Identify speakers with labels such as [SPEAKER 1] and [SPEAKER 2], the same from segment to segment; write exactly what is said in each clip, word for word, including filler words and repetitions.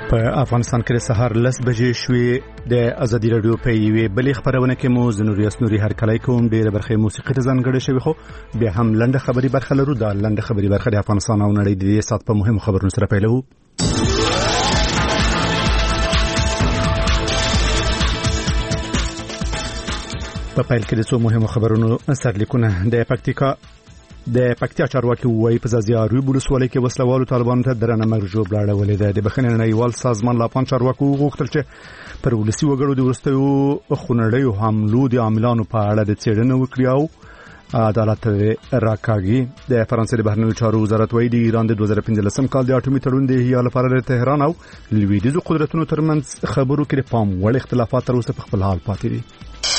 [SPEAKER 1] په افغانستان کې سهار لس بجې شوې د ازادي رادیو په یوې بلې خبرونه کې مو زنوري اسنوري هر کله کوم ډېر برخه موسیقي ته ځانګړې شوی خو بیا هم لنډه خبري برخه لرو دا لنډه خبري برخه د افغانستان او نړۍ د دې سات په مهمو خبرونو سره پیلو. په پیل کې د څو مهمو خبرونو سرلیکونه د پکتیکا د پکتیا چارواکي وایي په زیاروي ولسوالۍ کې وسلوالو طالبانو ته درنه مرګ جوړ لاړولې ده. د بخښنې نړیوال سازمان لا افغان چارواکو غوښتل چې پر ولسي وګړو د ورستیو خونړیو حملو د عاملانو په اړه د څېړنې وکړي او عدالت راکاږي. د فرانسې د بهرنیو چارو وزارت وایي د ایران د دوه زره پنځلسم کال د اټومي تړون د احیا لپاره د تهران او لویدیځو قدرتونو ترمنځ خبرو کې د پام وړ اختلافات تر اوسه په خپل حال پاتې دي.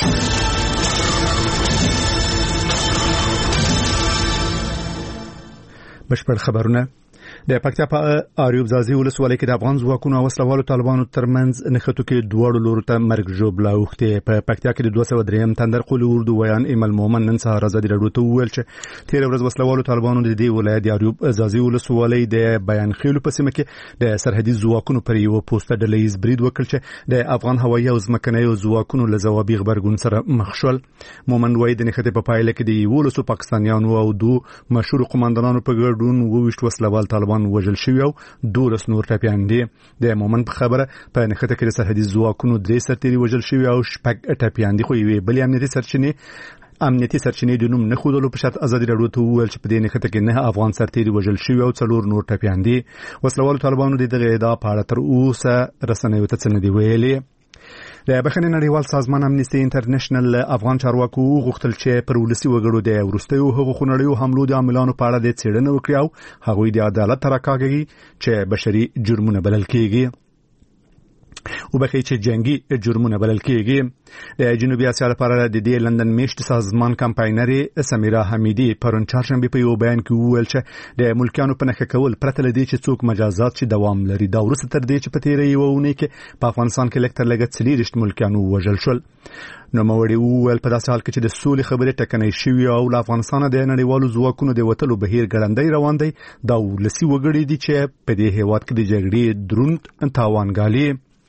[SPEAKER 1] بشپړ خبرونه د پکتیا په اریوب ځاځي ولسوالۍ کې د افغان ځواکونو او وسلوالو طالبانو ترمنځ نښتو کې دوه لورو ته مرګ جوړ لاوخته. په پکتیا کې د دوه سوه دریم تندر قول اردو ویان ایمل مومن نن سهار ازادي رادیو ته وویل چې تیر ورځ وسلوالو طالبانو د دې ولایت د اریوب ځاځي ولسوالۍ د بیان خېلو په سیمه کې د سرحدي ځواکونو پر یو پوسټ ډلهیز برید وکړ چې د افغان هوایي او ځمکنیو ځواکونو له ځوابي خبرګون سره مخ شول. مومن وایي د نښتې په پایله کې د ولسو پاکستانیانو او دوه مشهور قوماندانانو په ګډون وویشت وسلوال طالبان وژل شوی او دولس نور ټپیان دي. د مومن په خبره په نښته کې د سرحدي ځواکونو درې سرتیري وژل شوی او شپږ ټپیان دي خو یوې بلې امنیتي سرچینې امنیتي سرچینې د نوم نه ښودلو په شرط ازادي رادیو ته وویل چې په دې نښته کې نه افغان سرتیري وژل شوی او څلور نور ټپیان دي. وسلوالو طالبانو د دغه ادعا په اړه تر اوسه رسنیو ته څه نه دي ویلي. د بخښنې نړیوال سازمان امنیستي انټرنیشنل افغان چارواکو غوښتل چې پر ولسي وګړو د ورستیو هغو خونړیو حملو د عاملانو په اړه د څېړنې وکړي او هغوی د عدالت راکاږي چې بشري جرمونه بلل کېږي او بخې چې جنگي جرمونه بلل کېږي. د جنوبي اسیا لپاره د دې لندن میشت سازمان کمپاینري سمیرا حمیدي پرون چهارشنبه په یو بیان کې وویل چې د ملکیانو په نښه کول پرته له دې چې څوک مجازات چې دوام لري دا وروسته تر دې چې په تیره یوه اونۍ کې په افغانستان کې لږ تر لږه څلېرویشت ملکیان ووژل شول. نوموړي وویل په داسې حال کې چې د سولې خبرې ټکنۍ شوي او له افغانستانه د نړیوالو ځواکونو د وتلو بهیر ګړندی روان دی دا ولسي وګړي دي چې په دې هېواد کې د جګړې دروند تاوان ګالي.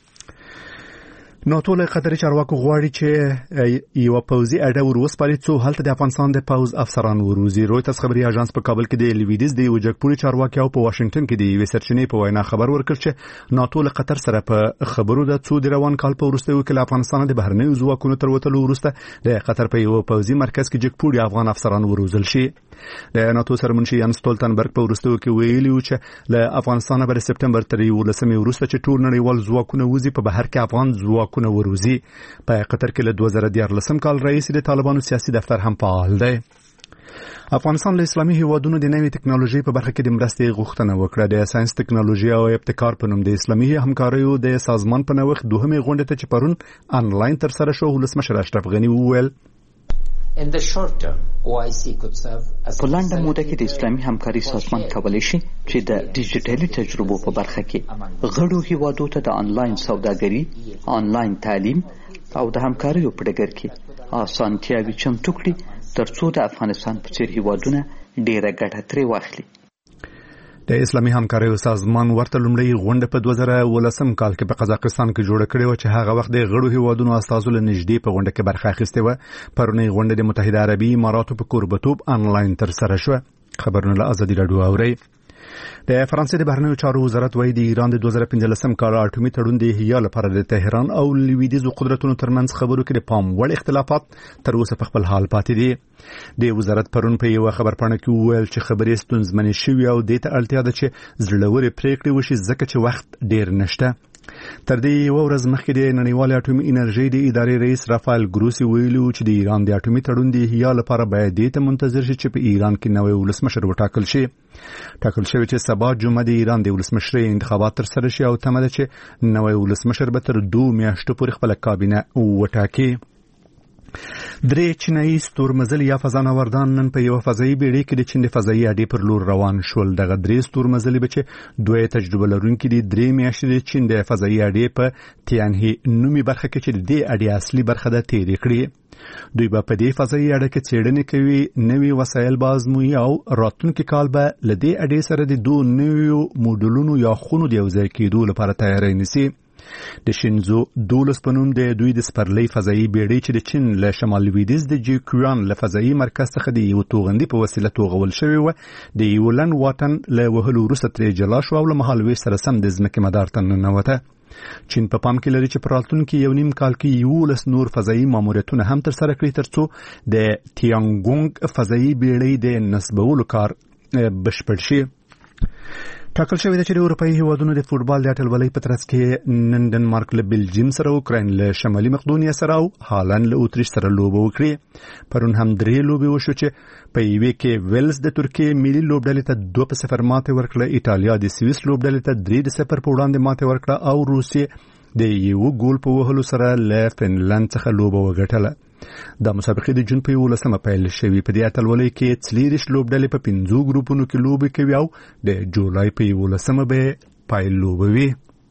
[SPEAKER 1] نو ټول قطري چارواکو غواړي چې یو پوځي اډه وروسپاري څو هلته د افغانستان د پوځ افسران وروزي. رويټرز خبري اژانس په کابل کې د لویدیز د وجګپوري چارواکي او په واشنگټن کې د یوې سرچینې په وینا خبر ورکړ چې ناتو له قطر سره په خبرو د څو د روان کال په وروستیو کې له افغانستان د بهرنیو ځواکونو تر وتلو وروسته د قطر په یو پوځي مرکز کې جګپوري افغان افسران وروزل شي. د ناتو سرمنشي یان سټولتنبرګ په وروستیو کې ویلي و چې له افغانستان به د سپټمبر تر یولسمې وروسته چې ټول نړیوال ځواکونه وزي په بهر کې افغان ځواکونه وروزي. په قطر کې له دوه زره دیارلسم کال رئیس د طالبانو سیاسي دفتر هم فعال دی. افغانستان له اسلامي هیوادونو د نوې ټکنالوژي په برخه کې د مرستې غوښتنه وکړه. د ساينس ټکنالوژي او ابتکار په نوم د اسلامي همکاریو د سازمان په نوښت دوهمې غونډه ته چې پرون انلاین تر سره شو ولسمشر اشرف غنی وویل
[SPEAKER 2] In the short term, O I C could serve as
[SPEAKER 3] په لنډه موده کې د اسلامي همکاري سازمان کولی شي چې د ډیجیټلي تجربو په برخه کې غړو هیوادو ته د انلاین سوداګري، انلاین تعلیم او د همکاریو په ډګر کې اسانتیاوې چمتو کړي ترڅو د افغانستان په څیر هیوادونه ډیره ګټه ترې واخلي.
[SPEAKER 1] د اسلامي همکاریو سازمان ورته لومړی غونډه په دوه زره ولسم کال کې په قزاقستان کې جوړه کړې و چې هغه وخت د غړو هیوادونو استازو له نږدې په غونډه کې برخه اخیستې و. پرونی غونډه د متحده عربي اماراتو په کوربتوب انلاین تر سره شوه. خبرونه له ازادي رادیو اوري. د فرانسې د بهرنیو چارو وزارت وایي د ایران د دوه زره پنځلسم کال اټومي تړون د احیا لپاره د تهران او لویدیځو قدرتونو ترمنځ خبرو کې د پام وړ اختلافات تر اوسه په خپل حال پاتې دي. د وزارت پرون په یو خبرپاڼه کې وویل چې خبرې ستونزمنې شوې او د ته اړتیا ده چې زړورې پریکړې وشي ځکه چې وخت ډیر نشته. تر دې یو ورځ مخکې د نړیوال اټومي انرژي د ادارې رئیس رافایل ګروسی ویلي چې د ایران د اټومي تړون د احیا لپاره باید دې ته منتظر شي چې په ایران کې نوی ولسمشر وټاکل شي. ټاکل شوی چې سبا جمعه د ایران د ولسمشرۍ انتخابات تر سره شي او تمه ده چې نوی ولسمشر به تر دوه میاشتو پورې خپله کابینه وټاکي. درې چینایي ستورمزلي یا فضانوردان نن په یو فضایي بیړۍ کې د چین د فضایي اډې پر لور روان شول. دغه درې ستورمزلي به چې دوه تجربه لرونکي دي درې میاشتې د چین د فضایي اډې په تیانهي نومي برخه کې چې د دې اډې اصلي برخه ده تېرې کړې. دوی به په دې فضایي اډه کې څېړنې کوي، نوي وسایل به ازموي او راتلونکي کال به له دې اډې سره د دوه نویو موډلونو یا خونو د یوځای کېدو لپاره تیاری نیسي. د شینزو دولس په نوم د دوی د سپرلۍ فضایي بیړۍ چې د چین له شمال لویدیځ د جیکوان له فضایي مرکز څخه د یو توغندي په وسیله توغول شوی و، د یو لنډ واټن له وهلو وروسته ترې جلا شو او له مهالویش سره سم د ځمکې مدار ته ننوته. چین په پام کې لري چې په راتلونکي یو نیم کال کې یولس نور فضایي ماموریتونه هم ترسره کړي ترڅو د تیانګونګ فضایي بیړۍ د نصبولو کار بشپړ شي. ټاکل شوی ده چې د اروپایي هیوادونو د فوټبال د اتلولۍ په ترڅ کې نن ډنمارک له بلجیم سره، اوکراین له شمالي مقدونیا سره او هالند له اتریش سره لوبه وکړي. پرون هم درې لوبې وشو چې په یوې کې ویلز د ترکیې ملي لوبډلې ته دوه په صفر ماتې ورکړه، ایټالیا د سویس لوبډلې ته درې د صفر په وړاندې ماتې ورکړه او روسیې د یو ګول په وهلو سره له فنلند څخه لوبه وګټله. دا مسابقې د جون په یولسمه پیل شوې. په دې اتلولۍ کې څلېرویشت لوبډلې په پنځو ګروپونو کې لوبې کوي او د جولای په یولسمه به پیل لوبوي.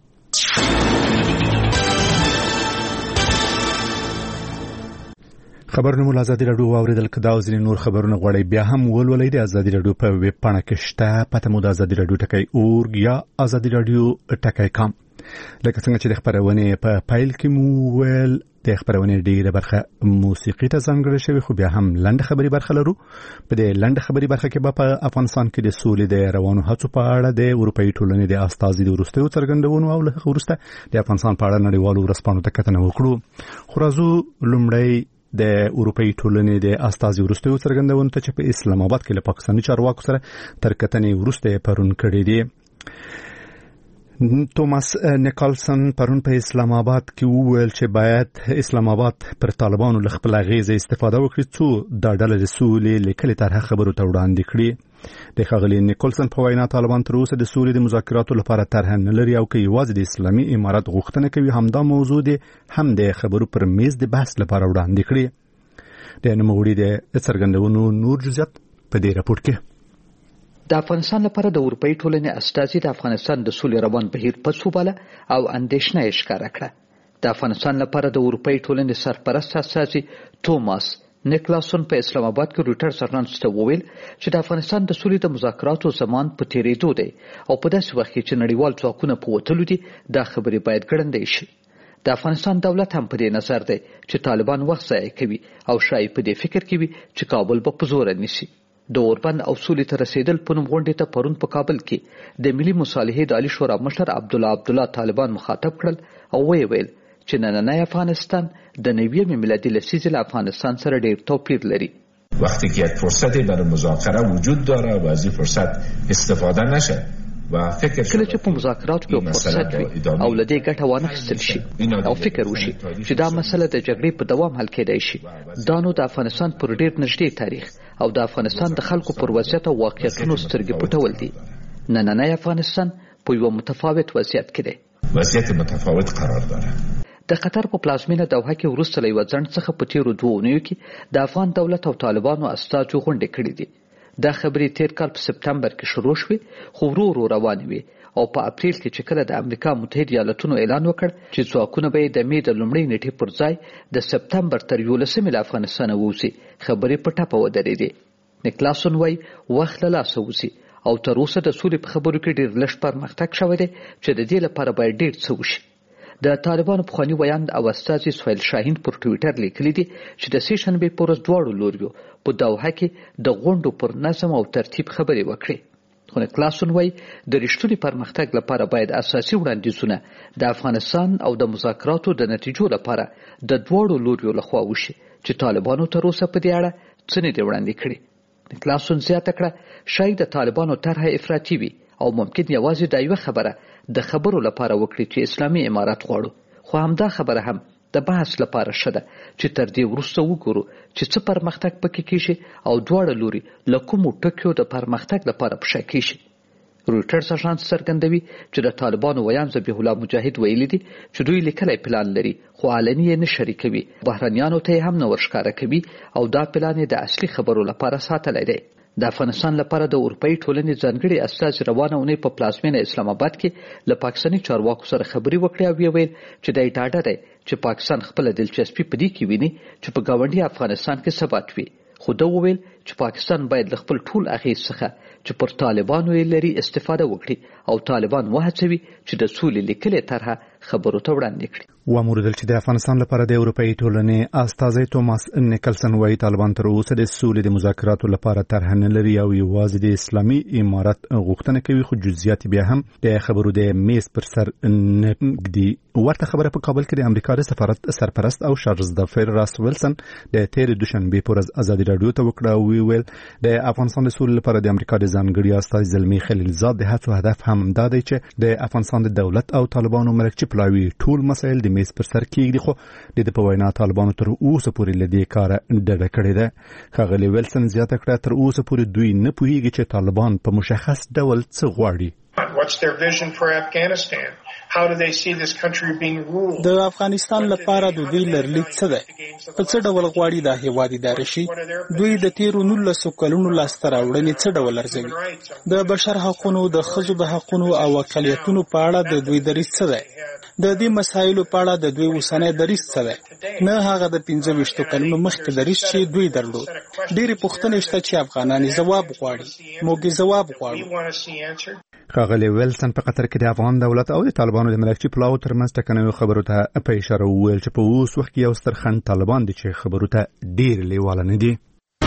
[SPEAKER 1] خبرونه مو ازادي راډیو واوریدل. کدا او ځینې نور خبرونه غواړئ بیا هم ولولئ د ازادي راډیو په ویب پاڼه کې شته. پته مو د ازادي راډیو ټکی اورګ یا ازادي راډیو ټکی کام. لکه څنګه چې د خبرونه په پایل کې مو ویل د خبرونه ډیره برخه موسیقي ته ځانګړې شوی، خو بیا هم لنډ خبري برخه لرو. په دې لنډ خبري برخه کې به په افغانستان کې د سولې د روانو هڅو په اړه د اروپאי ټولنې د استازي د ورستیو څرګندونو او له ورسته د افغانستان په اړه نړیوالو ورسپانو ته کتنه وکړو. خو راځو لومړی د اروپאי ټولنې د استازي ورستیو څرګندونو ته چې په اسلام آباد کې له پاکستاني چارواکو سره تر کتنې ورسته پرون کړی دی. توماس نیکلسن پرون په اسلام آباد کې وویل چې باید اسلام آباد پر طالبانو له خپل غیزه استفاده وکړي څو د ډله د سولې لیکلي طرح خبرو ته وړاندې کړي. د ښاغلي نیکلسن په وینا طالبان تر اوسه د سولې د مذاکراتو لپاره طرح نه لري او که یوازې د اسلامي امارات غوښتنه کوي همدا موضوع د هم د خبرو پر میز د بحث لپاره وړاندې کړي. د نوموړي د څرګندونو نور جزئیات په دې راپور کې.
[SPEAKER 3] د افغانستان لپاره د اروپאי ټولنې استازي د افغانستان د سولې روان بهیر پس وباله او اندېښنه یې ښکاره کړه. د افغانستان لپاره د اروپאי ټولنې سرپرست استازي توماس نیکلاسون په اسلام آباد کې رويټرز اژانس ته وویل چې د افغانستان د سولې د مذاکراتو زمان په تیریدو دی او په داسې وخت کې چې نړیوال ځواکونه په وتلو دي دا خبرې باید ګړندۍ شي. د افغانستان دولت هم په دې نظر دی چې طالبان وخت ضایع کوي او شاید په دې فکر کې وي چې کابل به په زور نیسي. د اوربند او سولې ته رسیدل په نوم غونډې ته پرون په کابل کې د ملي مصالحې د عالی شورا مشر عبدالله عبدالله طالبان مخاطب کړل او ویې ویل چې نننی افغانستان د نویم میلادي لسیزې له افغانستان سره ډیر توپیر لري.
[SPEAKER 4] وقتی که یک فرصتی برای مذاکره وجود داره و از این فرصت استفاده نشه و فکر
[SPEAKER 3] کله چې په مذاکراتو کې فرصت وي او له دې ګټه وانه اخیستل شي او فکر وشي چې دا مسله د جګړې په دوام حل کېدای شي، دا نو د افغانستان پر ډیر نږدې تاریخ او د افغانستان د خلکو پر وضعیت او واقعیتونو سترګې پټول دي. نننی افغانستان په یو متفاوت وضعیت کې دی.
[SPEAKER 4] وضعیت متفاوت قرار داره.
[SPEAKER 3] د قطر په پلازمینه دوحه کې وروسته له یوه ځنډ څخه په تیرو دوو اونیو کې د افغان دولت او طالبانو استازو غونډې کړې دي. دا خبرې تیر کال په سپتمبر کې شروع شوې خو ورو ورو روانې وې او په اپریل کې چې کله د امریکا متحده ایالاتونو اعلان وکړ چې ځواکونه به د مې د لومړۍ نیټې پر ځای د سپتمبر تر یولسمې له افغانستانه ووځي، خبرې په ټپه ودرېدې. نیکلاسون وایي وخت له لاسه وځي او تر اوسه د سولې په خبرو کې ډېر لږ پرمختګ شوی دی چې د دې لپاره باید ډېر څه وشي. د طالبانو پخواني ویاند او استازي سهیل شاهین پر ټویټر لیکلي دي چې د سې شنبې په ورځ دواړو لوریو په دوحه کې د غونډو پر نظم او ترتیب خبرې وکړي. خو نیکلاسون وایي د رښتوني پرمختګ لپاره باید اساسي وړاندیزونه د افغانستان او د مذاکراتو د نتیجو لپاره د دواړو لوریو لخوا وشي چې طالبانو تر اوسه په دې اړه څه نه دي وړاندې کړي. نیکلاسون زیاته کړه شاید د طالبانو طرح افراطي وي او ممکن یوازې دا یوه خبره د خبرو لپاره وکړي چې اسلامي امارات غواړو، خو همدا خبره هم د بحث لپاره ښه ده چې تر دې وروسته وګورو چې څه پرمختګ پکې کیږي او دواړه لوري له کومو ټکیو د پرمختګ لپاره په شا کیږي. رويټرز اژانس څرګندوي چې د طالبانو ویان ذبیح الله مجاهد ویلي دي چې دوی لیکلی پلان لري خو علني یې نه شریکوي، بهرنیانو ته هم نه ورښکاره کوي او دا پلان یې د اصلي خبرو لپاره ساتلی دی. د افغانستان لپاره د اروپאי ټولنې ځانګړي استازي روانه اونۍ په پلازمینه اسلام آباد کې له پاکستاني چارواکو سره خبرې وکړې او ویل چې د ډاډه دی چې پاکستان خپل دلچسپي په دې کې ویني چې په ګاونډي افغانستان کې ثبات وي، خو دا وویل چې پاکستان باید له خپل ټول اغیز څخه چې پر طالبانو یې لري استفاده وکړي او طالبان وهڅوي چې د سولې لیکلې طرحه خبرو ته وړاندې کړي.
[SPEAKER 1] واموردل چې د افغانستان لپاره د اروپאי ټولنې استازي توماس نیکلسن وايي طالبان تر اوسه د سولې د مذاکراتو لپاره طرح نه لري او یوازې د اسلامي امارت غوښتنه کوي، خو جزئیات بیا هم د خبرو د میز پر سر نه ږدي. ورته خبره په کابل کې د امریکا د سفارت سرپرست او شارلز دافیر راس ویلسن د تیر دوشنبه پر ورځ ازادي رادیو ته وکړه او ویل د افغانستان د سولې لپاره د امریکا د ځانګړي استازي زلمی خلیلزاد د هڅو هدف هم دا دی چې د افغانستان د دولت او طالبانو مرکچ پلاوي ټول مسایل د میز پر سر کېږدي، خو د په وینا طالبانو تر اوسه پورې له دې کاره ډډه کړې ده. ښاغلي ویلسن زیاته کړه تر اوسه پورې دوی نه پوهیږي چې طالبان په مشخص ډول څه غواړي.
[SPEAKER 5] What's their vision for Afghanistan? How do they see this country being ruled?
[SPEAKER 6] د افغانستان لپاره د دوی لرلید څه دی؟ په څه ډول غواړي دا هیواد اداره شي؟ دوی د تیرو نولسو کلونو لاسته راوړنې څه ډول ارزوي؟ د بشر حقونو، د ښځو د حقونو او اقلیتونو په اړه د دوی دریځ څه دی؟ د دې مسایلو په اړه د دوی اوسنی دریځ څه دی؟ نه هغه د پنځه ویشتو کلونو مخکې دریځ چې دوی درلود. ډېرې پوښتنې شته چې افغانان ځواب غواړي، موږ ځواب غواړو.
[SPEAKER 1] ښاغلي ویلسن په قطر کې د افغان دولت او د طالبانو د ملکچي پلاو ترمنځ ټکنیو خبرو ته په اشاره وویل چې په اوس وخت کې یو ستر خنډ طالبان دي چې خبرو ته ډېر لیواله نه دي.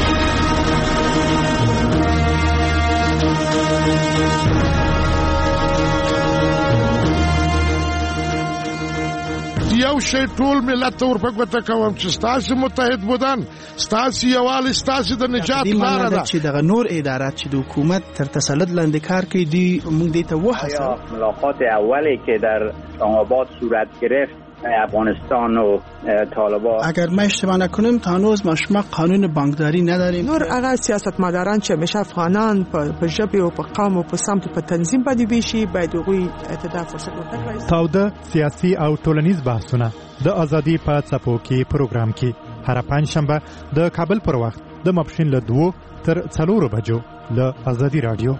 [SPEAKER 7] یو شی ټول ملت ته ورپګوته کوم چې ستاسو متحد بودن، ستاسو یووالی، ستاسو د نجات لاره ده.
[SPEAKER 6] چې دغه نور ادارات چې د حکومت تر تسلط لاندې کار کوي دي موږ دې ته وهڅوو.
[SPEAKER 8] ملاقات اولی که در اسلام آباد صورت گرفت افغانستان و طالبان،
[SPEAKER 6] اگر ما اشتباه نکنیم تا هنوز ما شما قانون بانکداری نداریم.
[SPEAKER 9] نور هغه سیاستمداران چې همیشه افغانان په ژبه او په قوم او په سمت په تنظیم باندې ویشي باید هغوی ته دا فرصت ورکړي.
[SPEAKER 10] تاوده سیاسي او ټولنیز بحثونه د ازادي په څپو کې پروګرام کې هر پنځ شنبه د کابل پر وخت د ماپښین له دوه تر څلورو بجو له ازادي رادیو.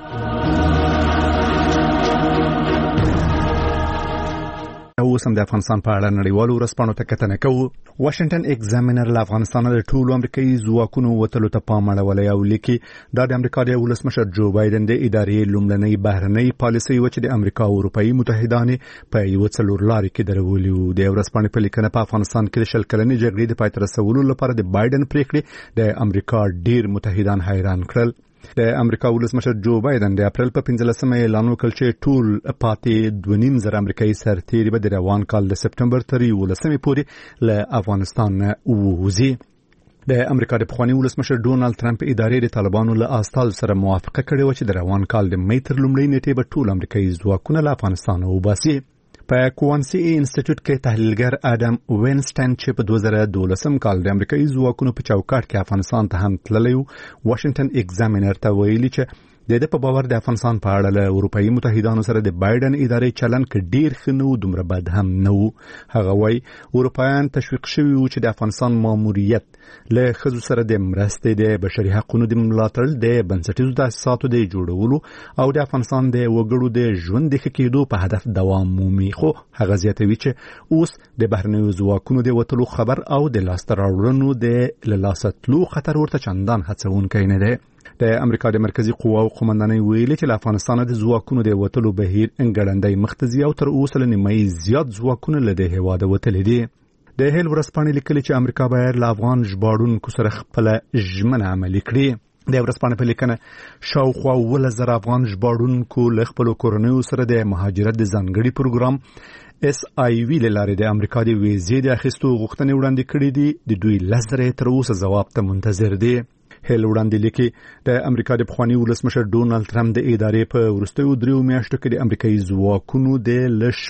[SPEAKER 1] اوس هم د افغانستان په اړه نړیوالو ورځپاڼو ته کتنه کوو. واشنگټن ایگزامینر له افغانستان د ټولو امریکایي ځواکونو وتلو ته پام اړولی او لیکي دا د امریکا د ولسمشر جو بایدن د ادارې لومړنۍ بهرنۍ پالیسۍ وه چې د امریکا او اروپایي متحدانې په یوه څلورلارې کې درولي وو. د ورځپاڼې په لیکنه په افغانستان کې د شل کلنې جګړې د پای ته رسولو لپاره د بایدن پریکړې د امریکا ډیر متحدان حیران کړل. د امریکا ولسمشر جو بایدن د اپریل په پنځلسمه اعلان وکړ چې ټول پاتې دوه نیم زره امریکایي سرتیري به د روان کال د سپټمبر تر یولسمې پورې له افغانستان نه ووځي. د امریکا د پخواني ولسمشر ډونالد ترامپ ادارې د طالبانو له استازو سره موافقه کړې وه چې د روان کال د مې تر لومړۍ نیټې به ټول امریکایي ځواکونه له افغانستان وباسي. په کوانسي انسټیټیوټ کې تحلیلګر ادم وینسټن چې په دوه زره دولسم کال د امریکایي ځواکونو په چوکاټ کې افغانستان ته هم تللی و، واشنگټن ایگزامینر ته ویلي چې د دې په باور د افغانستان په اړه له اروپایي متحدانو سره د بایدن ادارې چلند کې ډیر ښه نه و، دومره بد هم نه و. هغه وایي اروپایان تشویق شوي وو چې د افغانستان ماموریت له ښځو سره د مرستې، د بشري حقونو د ملاتړ، د بنسټیزو تاسیساتو د جوړولو او د افغانستان د وګړو د ژوند د ښه کېدو په هدف دوام مومي. خو هغه زیاتوي چې اوس د بهرنیو ځواکونو د وتلو خبر او د لاسته راوړنو د له لاسه تلو خطر ورته چندان هڅونکی نه دی. د امریکا د مرکزی قواو قومندانۍ ویلي چې له افغانستان د ځواکونو د وتلو بهیر ګړندی مخ ته ځي او تر اوسه له نیمایي زیات ځواکونه له دې هېواده وتلي دي. د هیل ورځپاڼې لیکلي چې امریکا باید له افغان ژباړونکو سره خپله ژمنه عملي کړي. د ورځپاڼې په لیکنه شاوخوا اوولس زره افغان ژباړونکو له خپلو کورنیو سره د مهاجرت د ځانګړي پروګرام اس آی وی له لارې د امریکا د ویزې د اخیستو غوښتنې وړاندې کړي دي. د دوی لس زره تر اوسه ځواب ته منتظر دي. هیل وړاندې لیکي د امریکا د پخواني ولسمشر ډونالد ترامپ د ادارې په وروستیو دریو میاشتو کې د امریکایي ځواکونو د لږ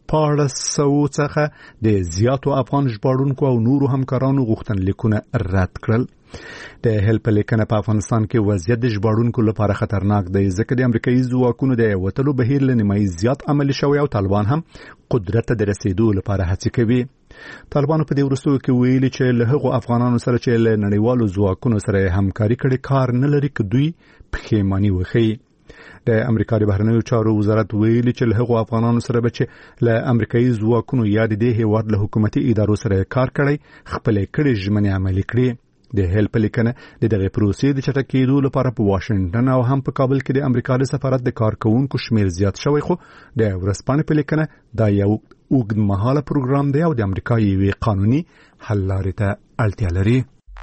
[SPEAKER 1] شپاړس سوه څخه د زیاتو افغان ژباړونکو او نورو همکارانو غوښتنلیکونه رد کړل. د هیلپ لیکنه په افغانستان کې وضعیت د ژباړونکو لپاره خطرناک دی ځکه د امریکایي ځواکونو د وټلو بهیر له نیمایي زیات عملي شوی او طالبان هم قدرت ته د رسیدو لپاره هڅې کوي. طالبانو په دې وروستیو کې ویلي چې له هغو افغانانو سره چې له نړیوالو ځواکونو سره همکاري کړې کار نه لري که دوی پښیماني وښیي. د امریکا د بهرنیو چارو وزارت ویلي چې له هغو افغانانو سره به چې له امریکایي ځواکونو یا د دې هیواد له حکومتي ادارو سره کار کړی خپلې کړې ژمنې عملي کړي. د هیلپ لیکنه د دغه پروسې د چټکېدو لپاره په واشنگټن او هم په کابل کې د امریکا د سفارت د کارکونکو شمیر زیات شوی خو د ورځپاڼې په لیکنه دا یو اوږدمهاله پروګرام دی او د امریکا یوې قانوني حل لارې ته اړتیا لري.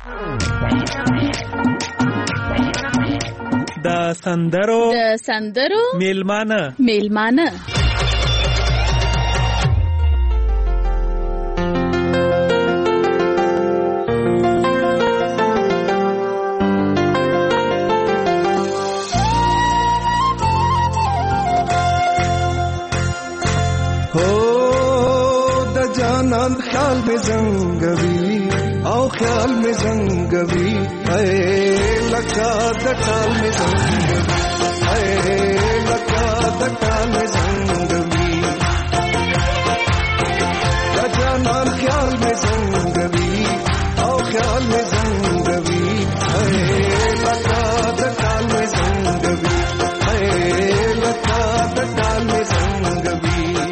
[SPEAKER 11] د سندرو
[SPEAKER 12] د سندرو
[SPEAKER 11] میلمانه
[SPEAKER 12] میلمانه
[SPEAKER 13] خیال میں زنگوی او خیال میں زنگوی اے لکا دکال میں زنگوی اے لکا دکال میں زنگوی جانان خیال میں زنگوی او خیال میں زنگوی اے لکا دکال میں زنگوی اے لکا دکال میں زنگوی.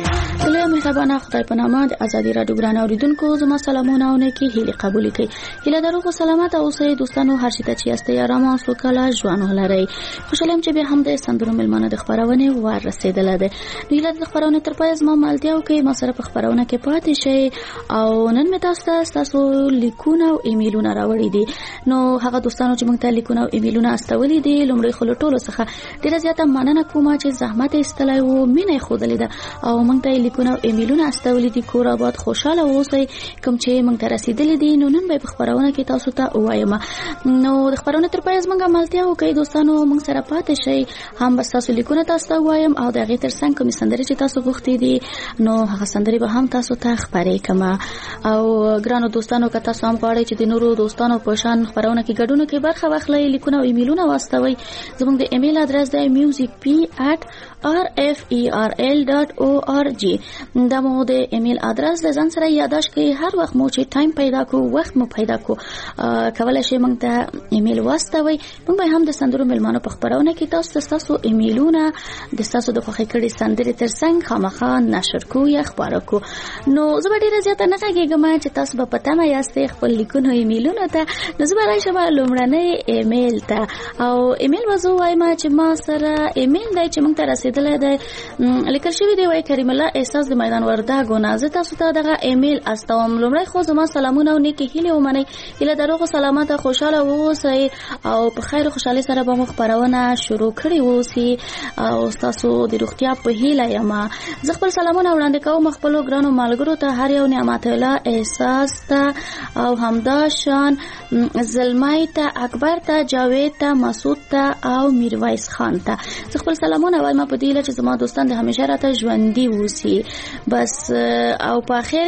[SPEAKER 12] مهربانه خدای په نامه د ازادي رادیو ګران اوریدونکو زما سلامونه او نیکی هیله قبول کړئ. هیله درو خو سلامت اوسئ دوستانو هر شي ته چې یاستئ آرام او سوکاله ژوند ولرئ. خوشاله یم چې به هم د سندرو ملمانه د خبرونه وار رسیدله ده. نو هیله د خبرونه تر پای زما مالتیا او کې ما سره په خبرونه کې پاتې شئ او نن مې تاسو ته تاسو لیکونه او ایمیلونه راوړي دي. نو هغه دوستانو چې موږ ته لیکونه او ایمیلونه استولي دي لومړی خو ټولو څخه ډیره زیاته مننه کوم چې زحمت ایستلای وو مینه خودلې ده او موږ ته لیکونه ایمیلونه استولې دي. کور آباد خوشاله اوسئ. کوم چې موږ ته رسیدلې دي نو نن به په خبرونه کې تاسو ته وایم. نو د خبرونه تر پای زموږ عملتیا وکړئ دوستانو موږ سره پاتې شئ. هم بس تاسو لیکونه تاسو ته وایم او د هغې تر څنګ کومې سندرې چې تاسو غوښتې دي نو هغه سندرې به هم تاسو ته خپرې کړم. او ګرانو دوستانو که تاسو هم غواړئ چې د نورو دوستانو په شان خبرونه کې ګډون کې برخه واخلئ لیکونه او ایمیلونه واستوئ. زموږ د ایمیل ادرس دی music p at r f e r l dot org. دا مو د ایمیل ادرس د ځان سره یاداش کړئ. هر وخت مو چې ټایم پیدا کو وخت مو پیدا کو کولای شئ موږ ته ایمیل واستوئ. موږ به هم د سندرو ملمانو په خبرونه کې تاسو ته تاسو ایمیلونه د تاسو د خوښې کړي سندرې تر څنګ خامخا نشر کو یا خبرو کو. نو زه به ډیره زیاته نه غږیږم چې تاسو به پته مې یاستئ خپل لیکونه ایمیلونه ته. نو زه به راشم لومړنۍ ایمیل ته او ایمیل وځو وایم چې ما سره ایمیل دی چې موږ ته رسیدلی دی لیکل شوی دی وای کریم الله احساس د میدان وردګو نه. زه تاسو ته دغه ایمیل استوم. لومړی خو زما سلامونه او نیکی هیلې ومنئ. هیله دروغ سلامت خوشاله اوسئ او په خیر خوشحالي سره به مو خبرونه شروع کړي اوسي او تاسو د روغتیا په هیله یم. زه خپل سلامونه وړاندې کوم خپل ګرانو ملګرو ته هر یو نعمت الله احساس ته او همدا شان زلمای ته اکبر ته جاوید ته مسعود ته او میرویس خان ته. زه خپل سلامونه وایم په دې چې زما دوستان د همیشه راته ژوندي اوسي. بس او په اخر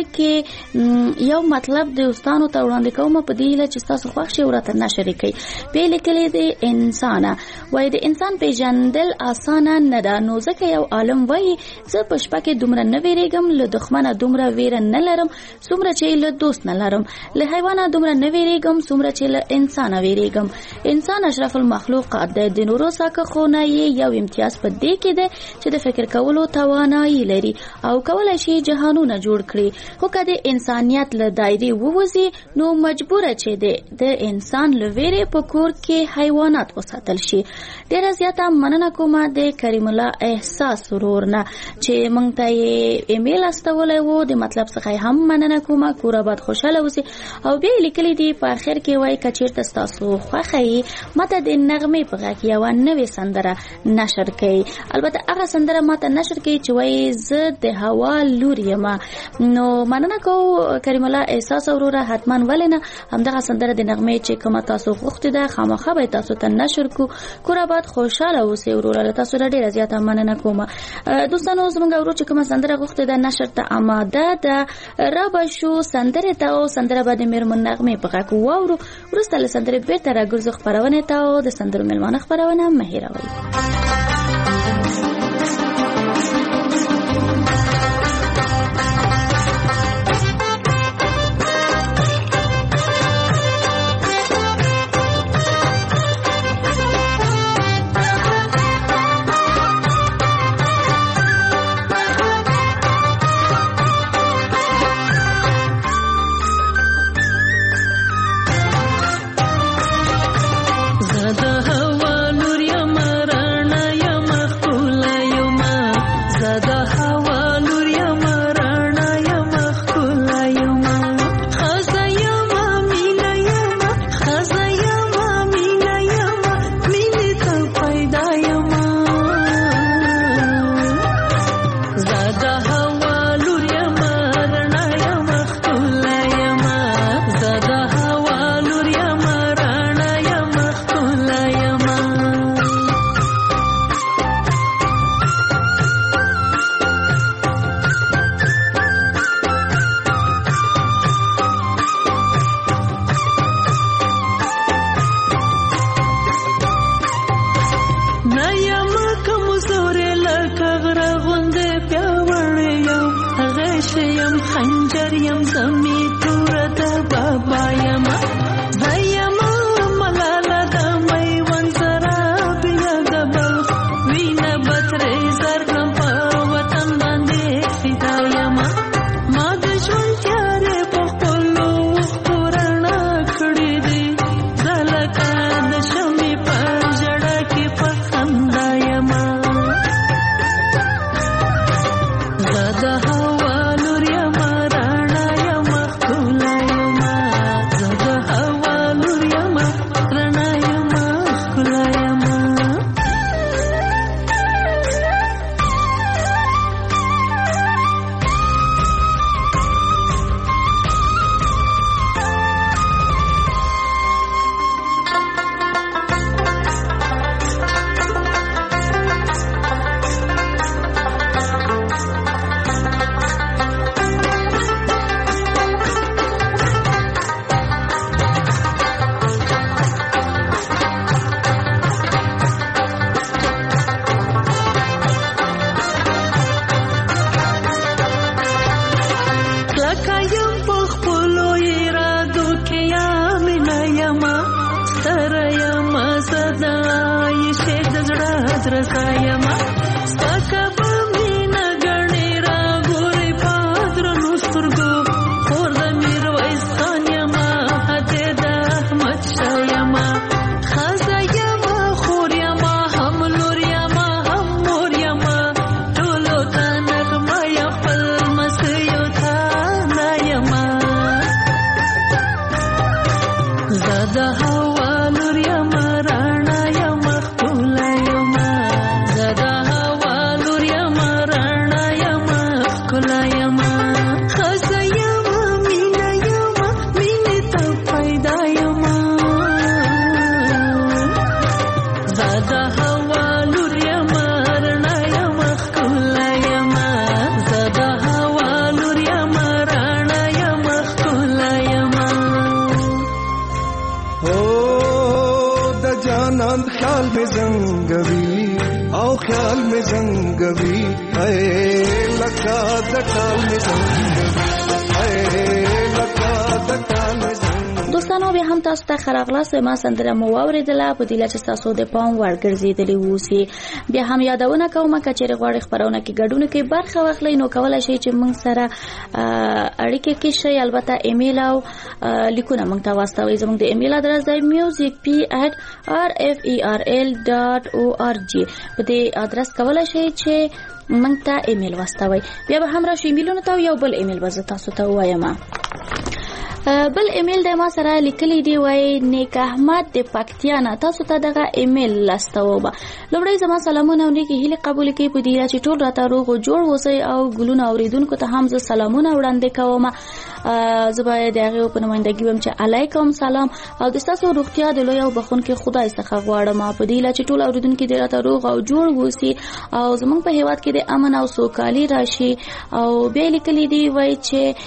[SPEAKER 12] کې یو مطلب د دوستانو ته وړاندې کوم په دې چې تاسو خوښ شئ ورته نشر کړئ. په لیکلې د انسان وای د انسان پیژندل اسانه نه ده. نو ځکه یو عالم وای زه په شپه کې دومره نه ویریږم له دښمنه دومره ویره نه لرم څومره چې له دوست نه لرم. له حیوانه دومره نه ویریږم څومره چې له انسانه ویریږم. انسان اشرف المخلوقات دی. د نورو څخه خو نه یو امتیاز په دې کې دی چې د فکر کولو توانایي لري او کولای شي جهانونه جوړ کړي. خو که د انسانیت له دایرې ووځي نو مجبوره چې دی د انسان له ویرې په کور کې حیوانات وساتل شي. ډیره زیاته مننه کوم د کریم الله احساس ورور نه چې موږ ته یې ایمیل استولی و. د مطلب څخه هم مننه کوم. کور آباد خوشاله اوسئ. او بیا لیکلی دی په اخر کې وای که چیرته ستاسو خوښه یې ماته د نغمې په غږ یوه نوې سندره نشر کړئ. البته هغه سندره ماته نشر کړئ چې وای زه د هوا لور یم. نو مننه کو کریم الله احساس وروره حتما ولنه همدغه سندره د نغمه چې کومه تاسو غوښتي ده خامخا به تاسو ته نشر کو کور آباد خوشاله اوسئ وروره. تاسو ډیره زیاته مننه کوم. دوستانو زمونږ ورو چې کومه سندره غوښتي ده نشر ته آماده ده را به شو سندره ته او سندره به د میرمن نغمه په غږ واورو. وروسته له سندره بیرته راګرځو خبرونه ته او د سندرو ملمانه خبرونه مهیروي. دوستانو بیا هم تاسو ته خراغلاس ما سندره مو واوریدله په دې چې تاسو د پام وړ ګرځېدلی اوسئ. بیا هم یادونه کوم که چیرې غواړئ خبرونه کې ګډون کې برخه واخلئ نو کولای شئ چې موږ سره اړیکه کې شئ. البته ایمیل او لیکونه موږ ته واستوئ. زموږ د ایمیل ادرس دی music p at r f e r l dot org. په دې ادرس کولای شئ چې موږ ته ایمیل واستوئ. بیا به هم راشي ایمیلونه ته یو بل ایمیل به تاسو ته وایم. بل ایمیل د ما سره لیکلی دی وای نیک احمد د پکتیانا تاسو ته دغه ایمیل لاستوبه لومړی زما سلامونه او نیکی هیله قبول کړئ په دې چې ټول راته روغ او جوړ اوسئ او ګلونه اوریدونکو ته هم زه سلامونه وړاندې کوم. زه د هغه په نمائندګي وم چې علیکم سلام او د تاسو روغتیا د لوی او بخونکي خدای څخه غواړم په دې چې ټول اوریدونکو دې راته روغ او جوړ اوسئ او زمونږ په هیواد کې د امن او سوکالي راشي. او بیا لیکلی دی وای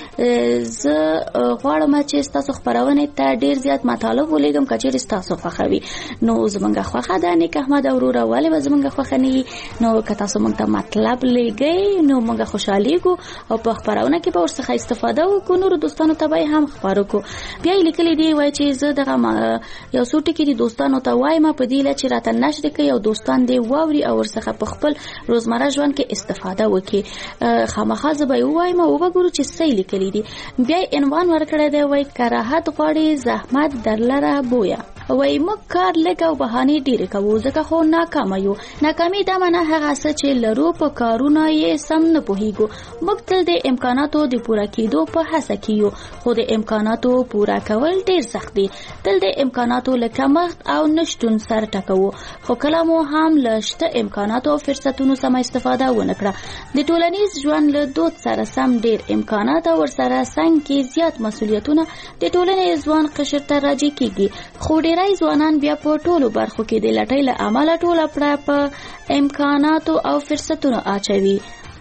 [SPEAKER 12] چې زه غواړم چې تاسو خبرونه ته ډیر زیات مطالب ولېږم کچېر تاسو خوښوي نو زمونږه خوښه ده نیک احمد اورورا والي به زمونږه خوښه نه نو که تاسو مونږ ته مطلب لګي نو مونږه خوشحالي کو او په خبرونه کې به ورڅخه استفاده وکړو نور دوستانو ته به هم خبرو کو. بیا لیکلی دی وای چې زه دغه یو څو ټکي دي دوستانو ته وایم په دې لچ راته نشر کوي او دوستان دی واوري او ورڅخه په خپل روزمره ژوند کې استفاده وکړي. خامخا زه به وایم او وګورو چې څه لیکلی دی. بیا عنوان ورکړی دی وای کراهت غواړي زحمت درلره بویا وای موږ کار لګ او بهانه ډیر کوو ځکه خو ناکام یو. ناکامي دا معنی هغه څه چې لرو په کارونه یې سم نه پوهیږو. موږ تل د امکاناتو د پوره کېدو په هڅه کې یو خو د امکاناتو پوره کول ډیر سخت دي. تل د امکاناتو له کمښت او نشټون سره ټکو خو کله مو هم له شته امکاناتو او فرصتونو سم استفاده ونه کړه. د ټولنیز ژوند له دود سره سم ډیر امکانات او ورسره څنګه کې زیات مسؤلیتونه د ټولنې ځوان قشر ته راځي کیږي خو ډیری ځوانان بیا په ټولو برخو کې د لټۍ له امله ټوله پړه په امکاناتو او فرصتونو اچوي.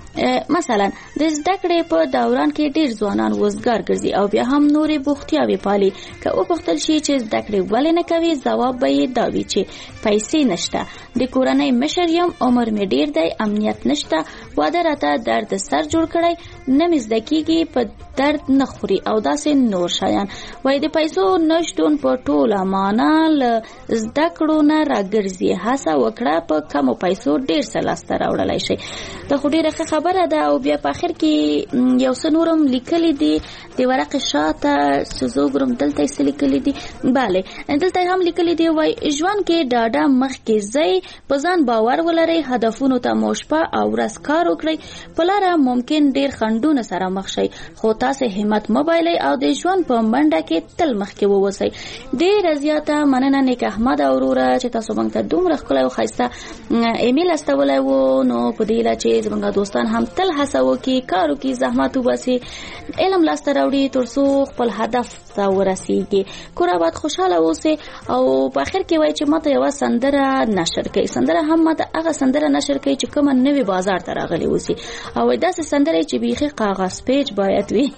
[SPEAKER 12] مثلا د زده کړې په دوران کې ډیر ځوانان وزګار ګرځي او بیا هم نورې بوختیاوي پالي. که او پوښتل شي چې زده کړې ولې نه کوي ځواب به یې دا وي چې پیسې نشته، د کورنۍ مشر یم، عمر مې ډیر دی، امنیت نشته، واده راته درد سر جوړ کړی، نه مې زده کېږي، په درد نه خوري او داسې نور شیان. وایي د پیسو نشتون په ټوله معنا له زده کړو نه راګرځي. هڅه وکړه په کمو پیسو ډیر څه لاسته راوړلی شي. دا خو ډیره ښه خبره ده. او بیا په اخر کې یو څه نورم لیکلی دي د ورقې شاته چې زه وګورم دلته یې څه لیکلی دي. بله دلته هم لیکلی دي وایي ژوند کې ډاډه مخکې ځئ، په ځان باور ولرئ، هدفونو ته مو شپه او ورځ کار وکړئ. په لاره ممکن ډیر خنډونه سره مخ شئ خو تاسې همت مه بایلئ او د ژوند په منډه کې تل مخکې ووسئ. ډیره زیاته مننه نیک احمد اوروره چې تاسو موږ ته دومره ښکلی او ښایسته ایمیل استولی و. نو په دې هیله چې زموږ دوستان هم تل هڅه وکړي، کار وکړي، زحمت وباسي، علم لاسته راوړي تر څو خپل هدف ته ورسیږي. کور آباد خوشحاله اوسئ. او په اخر کې وایي چې ماته یوه سندره نشر کوي. سندره هم ماته هغه سندره نشر کوي چې کومه نوې بازار ته راغلې اوسي او داسې سندره چې بیخي کاغذ پیج باید وي.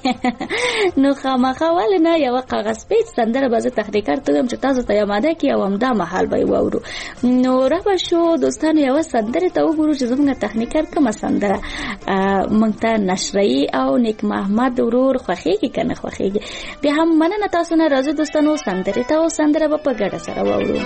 [SPEAKER 12] نو خامخا ولې نه یوه کاغذ پیج سندره به زه تخنیکر ته وایم چې تاسو ته یې کړي او همدا مهال به یې واورو. نو رابه شو دوستانو یوه سندرې ته وګورو چې زموږ تخنیکر کومه سندره موږ ته نشروي او نیک محمد ورور خوښېږي که نه خوښېږي. بیا هم مننه تاسو نه. راځو دوستانو سندرې ته او سندره به په ګډه سره واورو.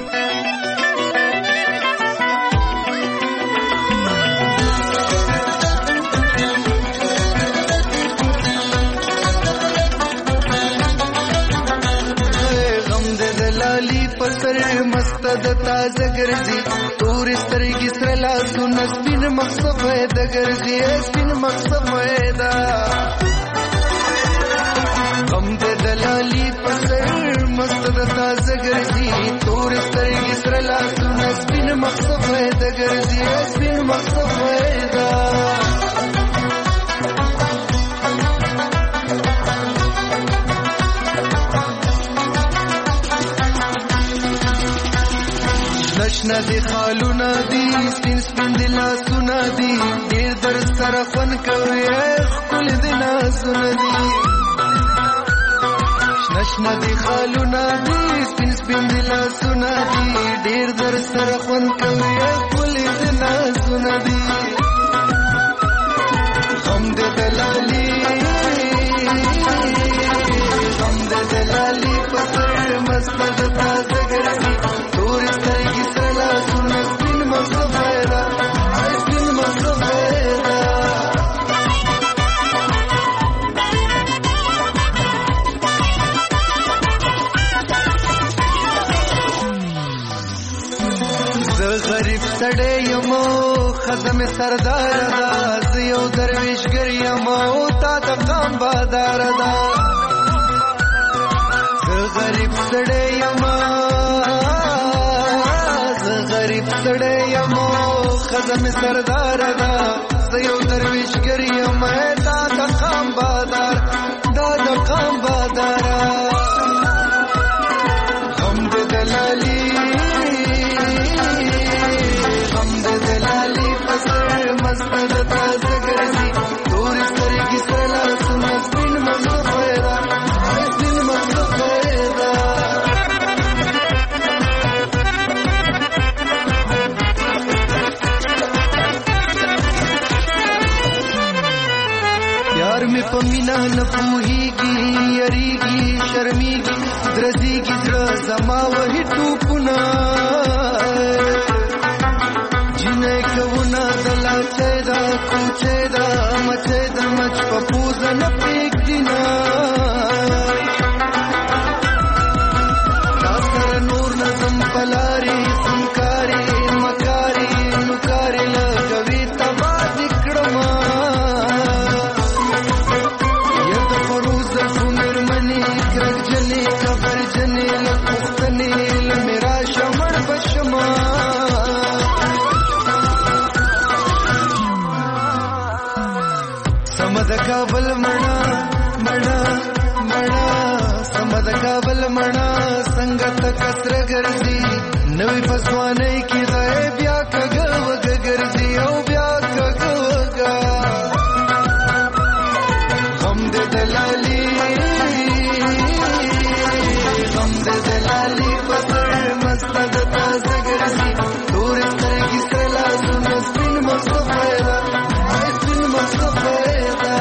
[SPEAKER 13] پسر مستد تازه ګرځي، تور سترګې سره لاسونه سپین مخصف د ګرځي، سپین مخصف دا غم د دلالي پسر مستد تازه ګرځي، تور سترګې سره لاسونه سپین مخصف د ګرځي، سپین مخصف دا نشنا دی خالونا دی سپین سپین دی لاسونا دی، دیر در سر خون کوي خپل دی لاسونا دی. نشنا دی خالونا دی سپین سپین دی لاسونا دی، دیر در سر خون کوي خپل دی لاسونا دی. غم د دلالی غم د دلالی پسر مست د تازه ګرځي، تور سترګې سره لاسونه سپین مخصف دا سپین مخصف دا زه غریب سړی یم ښځه مې سردار ده، زه یو درویشګر یم او تا ته قام بادار ده. زه غریب سړی یم زه غریب سړی یم ښځه مې سرداره ده زه یو درویشګر یم دا د قام بادار دا د قام باداره غم د دلالي غم د دلالي په سر مست د تازه ګرځي تورې سترګې سره لاسونه سپین مغزه خویده سپین مغزه خویده یار می په مینا نه پوهیږي یریږي شرمیږي درځيږي زړه زما وهي ټوپونه جنې کوونه دلته دا کوچه دا مچه د مچ په پوزه نه پېږدي نه دا سره نور نظم پلاري سنکاري مکاري نوکاري لګوي تبا دکړم جنې کفر جنې لپختنې لمیرا شمر بشما سمد کابل منا منا منا سمد کابل منا څنګه تکسر ګرځي نوې پسوانې کې ځای بیا کګ وګ ګرځي او بیا کګ وګ غم دې دلالي غم د دلالي پتر مست د تازه ګرځي تورې سترګې سره لاسونه سپین مغزه خویده سپین مغزه خویده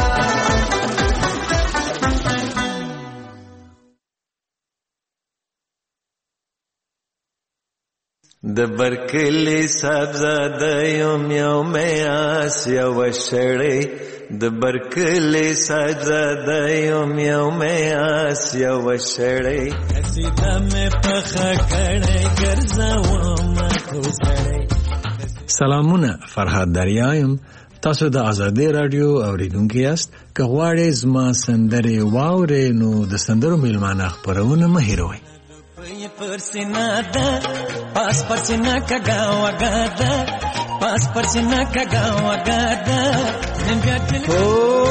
[SPEAKER 14] د برکلي صاحبزاده یم یو مې آس یوه شړۍ د برکلي صاحبزاده یم یو مې آس یوه شړۍ قصیده مې پخه کړی ګرځومه کوسړۍ. سلامونه، فرهاد دریا یم. تاسو د ازادي رادیو اوریدونکي یاست. که غواړئ زما سندرې واورئ نو د سندرو میلمانه خپرونه مه هېروئ. پرسینا ده پاس پرسینا کګا وګا ده پاس پرسینا کګا وګا ده او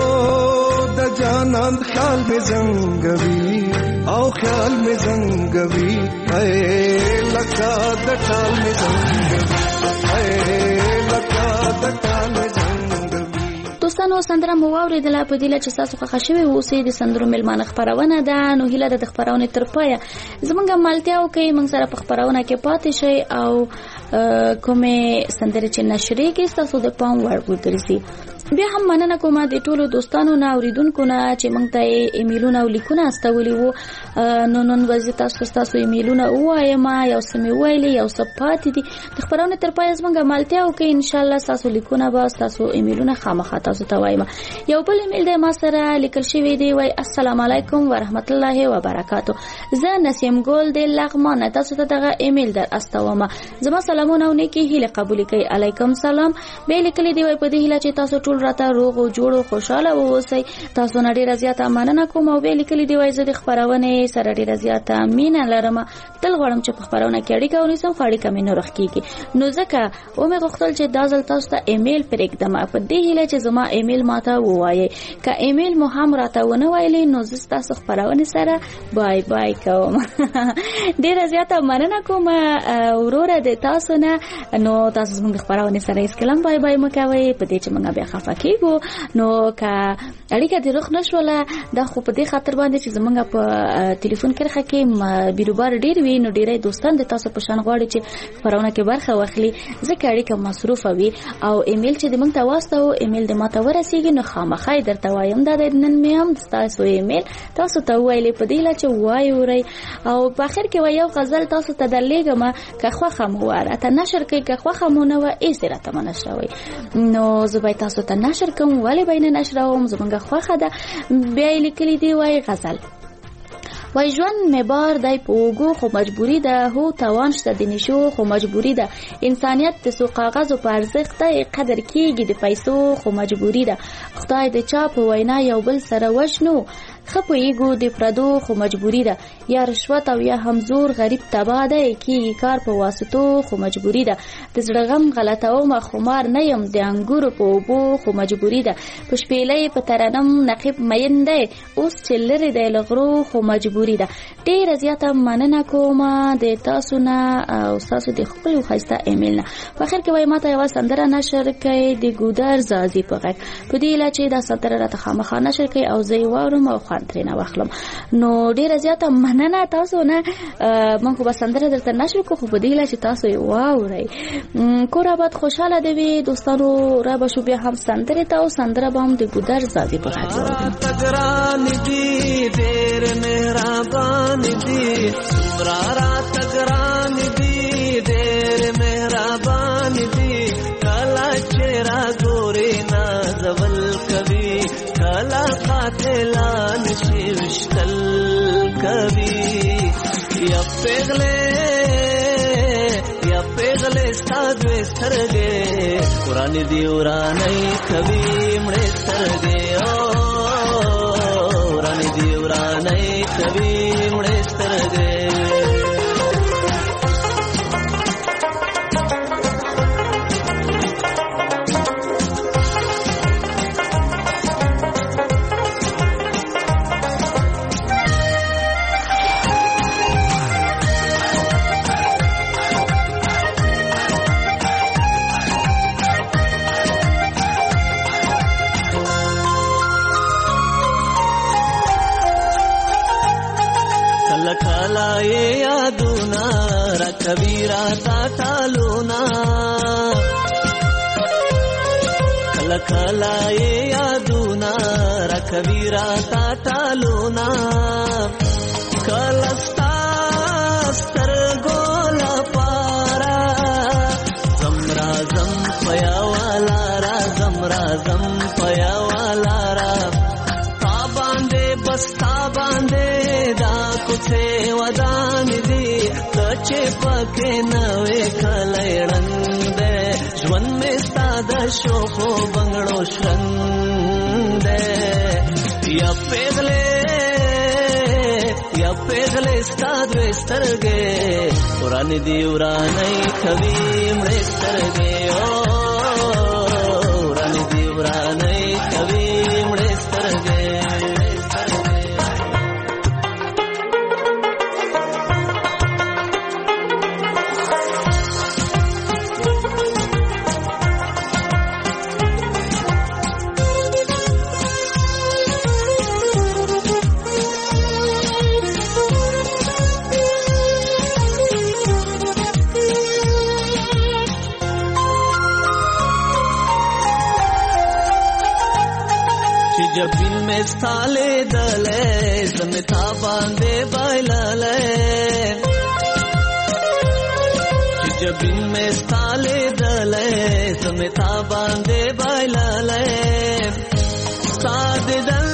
[SPEAKER 14] د جانان خیال می زنګوي او خیال می زنګوي اے لکا د ټال می زنګوي اے لکا د ټال می زنګوي.
[SPEAKER 12] دوستانو سندره مو واورېدله په دې له چې ستاسو خوښه شوې اوسئ د سندرو میلمانه خپرونه ده. نو هیله ده د خپرونې تر پایه زموږ ملتیا وکړئ، موږ سره په خپرونه کې پاتې شئ او کومې سندرې چې نشریږي ستاسو د پام وړ وګرځي. بیا هم مننه کوم د ټولو دوستانو نه اوریدونکو نه چې موږ ته ایمیلونه او لیکونه استولي وو. نو نن ورځ تاسو تاسو ایمیلونه وایم یو سمې ویلي یو څه پاتې دي. د خبرونه تر پای زموږ ملتیا وکړئ، ان شاء الله تاسو لیکونه به تاسو ایمیلونه خامخا تاسو ته وایم. یو بل ایمیل د ما سره لیکل شوی دی، وای السلام علیکم ورحمت الله وبرکاتو. زه نسیم ګل د لغمان تاسو ته دغه ایمیل در استوم. زما سلامونه او نیکی هیله قبول کړئ. علیکم سلام. به لیکل دی وای په دې هیله چې تاسو ټول راته روغ او جوړ او خوشاله اوسئ. تاسو نه ډیره زیاته مننه کوم او به لیکل دی وای زه د خبرونه سره ډیره زیاته مینه لرم. تل غواړم چې په خبرونه کې اړیکه ونیسم، خو اړیکه مې نه رخ کیږي. نو ځکه او مې غوښتل چې دا ځل تاسو ته ایمیل پرېږدم په دې هیله چې زما ایمیل ماته ووایي. که ایمیل مو هم راته ونه وایلی نو زه تاسو خبرونه سره بای بای کوم. ډیره زیاته مننه کوم وروره د تاسو نه. نو تاسو زموږ خبرونه سره هیڅ کلم بای بای مکوئ په دې چې موږ بیا خفه کیږو. نو که اړیکه دې رخ نشوله دا خو په دې خاطر باندې چې زموږ په ټلیفون کرښه کې بیروبار ډیر وي، نو ډیره دوستان د تاسو په شان غواړي چې خبرونه کې برخه واخلي، ځکه اړیکه مصروفه وي. او ایمیل چې د موږ ته واستو ایمیل د ماته ورسیږي نو خامخا درته وایم دا د نن مې هم تاسو ایمیل تاسو ته ویلې په دې لا چې وای اوري. او په اخر کې وایو غزل تاسو ته درلېږم که خوخه مو واره ته نشر کې که خوخه مو نه و ایسه راته منشوي. نو زه تاسو ته نشر کوم ولی بین نشروم زمونږ خوخه ده. بیا لیکلي دی وای غزل وای ژوند مې بار دای پوګو خو مجبوری ده، هو توان شته د نشو خو مجبوری ده، انسانیت د سو کاغذ او ارزښت قدر کیږي د پیسو خو مجبوری ده، خدای د چا په وینا یو بل سره وښنو خپويګو د پردو خو مجبوری ده یا رشوت او یا همزور غریب تبا ده کی کار په واسطو خو مجبوری ده د زړغم غلطاو ما خمار نه يم د انګور په وبو خو مجبوری ده پښپېلې په ترنم نقيب مین ده اوس چلره د لغرو خو مجبوری ده ډیر زیاته مننه کوم د تاسو نه او تاسو د خپل خاصه ایمیل نه په اخر کې وای ماته یو سندره نشر کړي د ګودر زازي په غږ په دې لا چې دا سندره راته خامخا نشر کړي او زه وارم او خوان ترې نه واخلم نو ډیر زیاته مننه تاسو نه مونږ به سندره درته نشر کوو په دې لا چې تاسو یې واورئ کور آباد خوشاله دی دوستانو را به شو بیا هم سندره ته او سندره به هم د ګودر زازي په غږ
[SPEAKER 14] تګران دی ډیر مهربان دی سمرا تګران دی ډیر مهربان دی کلا چرا ګوري نازول کوي کلا قاتلان شي وشتل کوي یا پغله یا پغله ستاد سترګې قران دی ورانه کوي مړ سترګې او قران دی ورانه کوي مړ سترګې یادونا را کبیرا تا ټالونا کلا کلا یادونا را کبیرا تا ټالونا کلا ستر ګولا پارا زمرا زم پیا والا را زمرا زم پیا والا را تا باندې بستا باندې دا کوڅه ودان دي کچې پکې نوې کلېړند ژوند مې ستاده شو خو بنگړو شرند یا پیغلې یا پیغلې ستاده سترګې وران دی ورانې کوي مړ سترګې او وران دی ورانې کوي مړ سترګې जब बिन में साले दले समता बांधे बाइलाले जब बिन में साले दले समता बांधे बाइलाले साद दल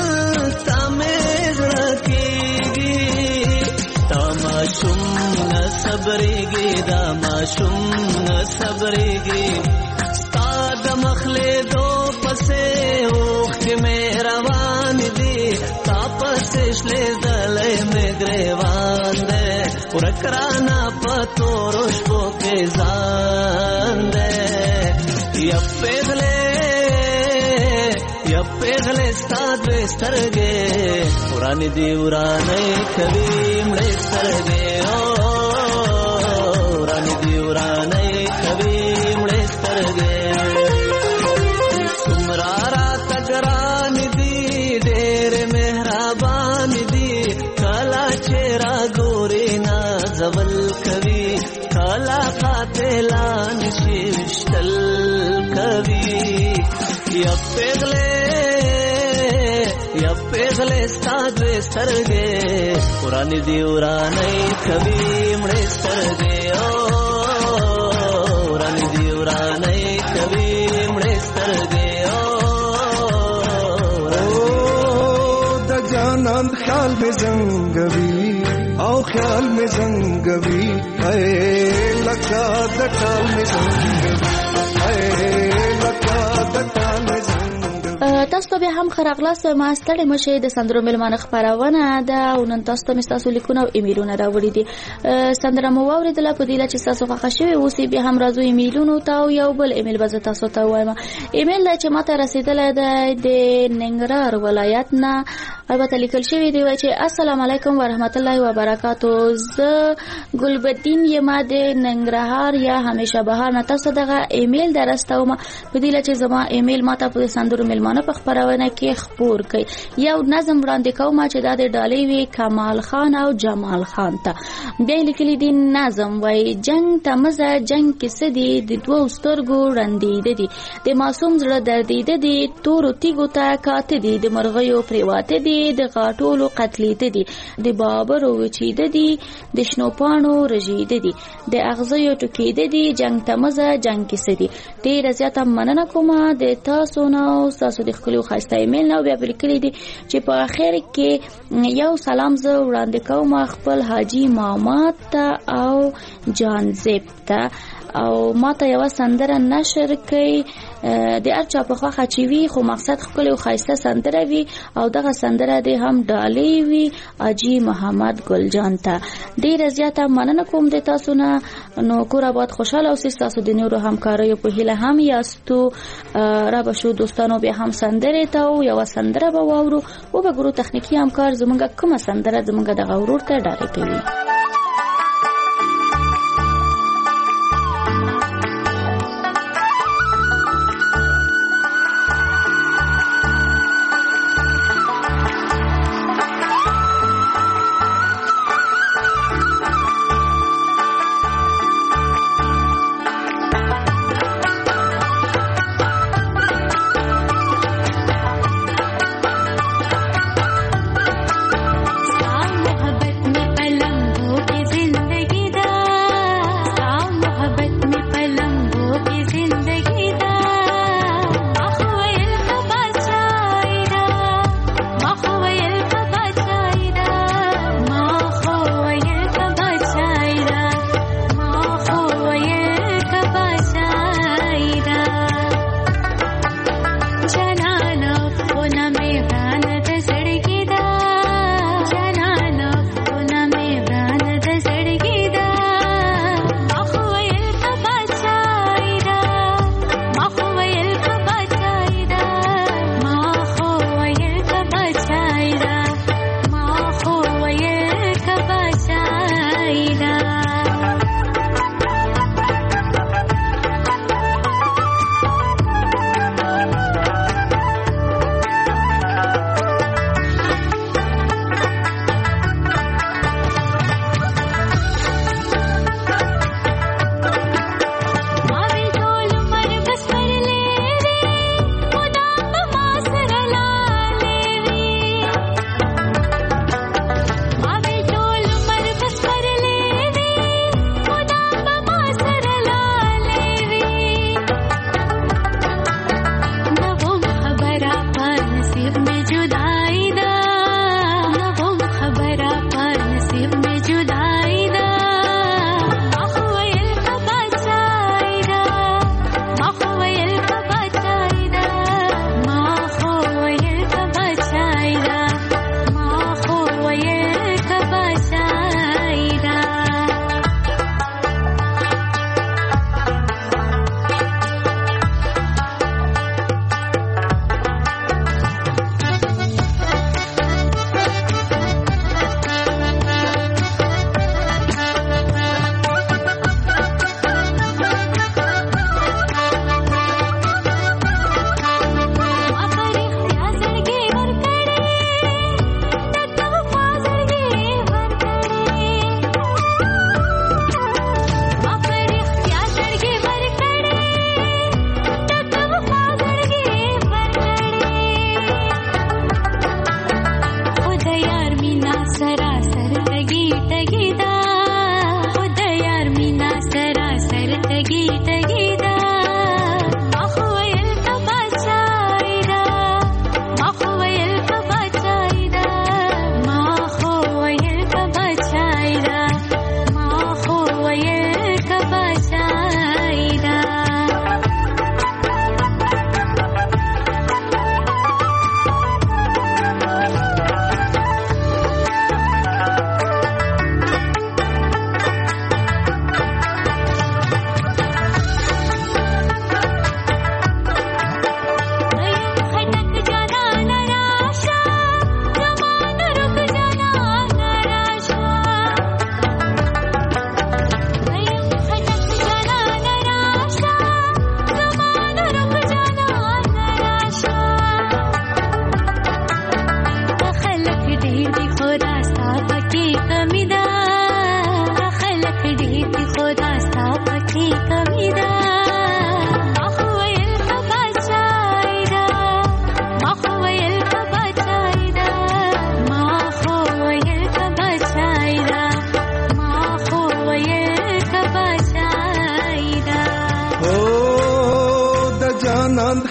[SPEAKER 14] तमेज रखेगी तमाशुम न सबरेगी दामाशुम न सबरेगी साद मखले दो पसे में रवान दी तापस ले दले में ग्रेवान दे पुरकराना पतो रोशो के जान दे या पेगले या पेगले स्ताद स्तरगे पुरानी दी उराने कभी मड़े स्तरगे ओ पुरानी दी उराने कभी मड़े स्तरगे सुमरारा तगरान दी ढेर मेहरबान दी काला चेहरा गोरे ना जवल कवि काला कातेलान शिवष्टल कवि या पेगले या पेगले स्ताद्वे सरगे पुरानी दी उराने कवि मड़े सरगे ओ पुरानी दी उराने कवि मड़े सरगे
[SPEAKER 13] जानंद ख्याल में जंगवी आओ ख्याल में जंगवी ऐ लका दटाल में जंगवी ऐ लका दटाल में जंगवी
[SPEAKER 12] تاسو ته به هم خراغلاس ما ستړي مشه د سندرو ملمانه خبرونه ده او نن تاسو ته مستاسو لیکونه او ایمیلونه راوړي دي. سندره مو واوریدله په دې لا چې تاسو خوښ شوي اوسې به هم راځو ایمیلونو ته او یو بل ایمیل به تاسو ته وایم. ایمیل چې ماته رسیدله ده د ننګرهار ولایت نه، البته لیکل شوی دی چې السلام علیکم ورحمت الله وبرکاتو. زه ګلبدین یم د ننګرهار یا همیشه بهار نه تاسو دغه ایمیل درستوم په دې لا چې زما ایمیل ماته په سندرو ملمانه په خبرونه کې خبر کړي. یو نظم وړاندې کوم چې د ډالۍ وی کمال خان او جمال خان ته بیا لیکلي دي. نظم وای جنگ تمزه جنگ کې سدي د دوه سترګو رندې دي، د معصوم زړه دردې دي، تور تیګو ته کاته دي، د مرغیو پریواته دي، د غاټولو قتلې دي، د بابرو وچیده دي، د شنو پانو رژیده دي، د اغزیو ټکیده دي، جنگ تمزه جنگ کې سدي. ډیره زیاته مننه کومه د تاسو نو تاسو د خپل خاصه ایمیل نو بیا لیکلي دي چې په اخر کې یو سلام زه وړاندې کوم خپل حاجی مامات ته او جان زیب ته او ماته یو سندره نشر کړي د ارچا په خوا خچوي خو مقصد خپل او خاصه سندره وي او دغه سندره د هم ډالۍ وي اجي محمد ګلجان ته. ډیره زیاته مننه کوم د تاسو نه. نو کور آباد خوشاله اوسئ. تاسو د نورو همکارانو په هیله هم یاستو. را به شو دوستانو به هم سندره ته او یو سندره به واورو او به ګورو تخنیکی همکار زمونږه کومه سندره زمونږه د غورور ته ډالۍ کوي.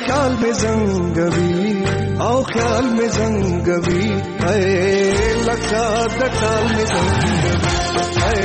[SPEAKER 13] خیال میں زنګوي او خیال میں زنګوي اے لکا د ټال میں زنګوي اے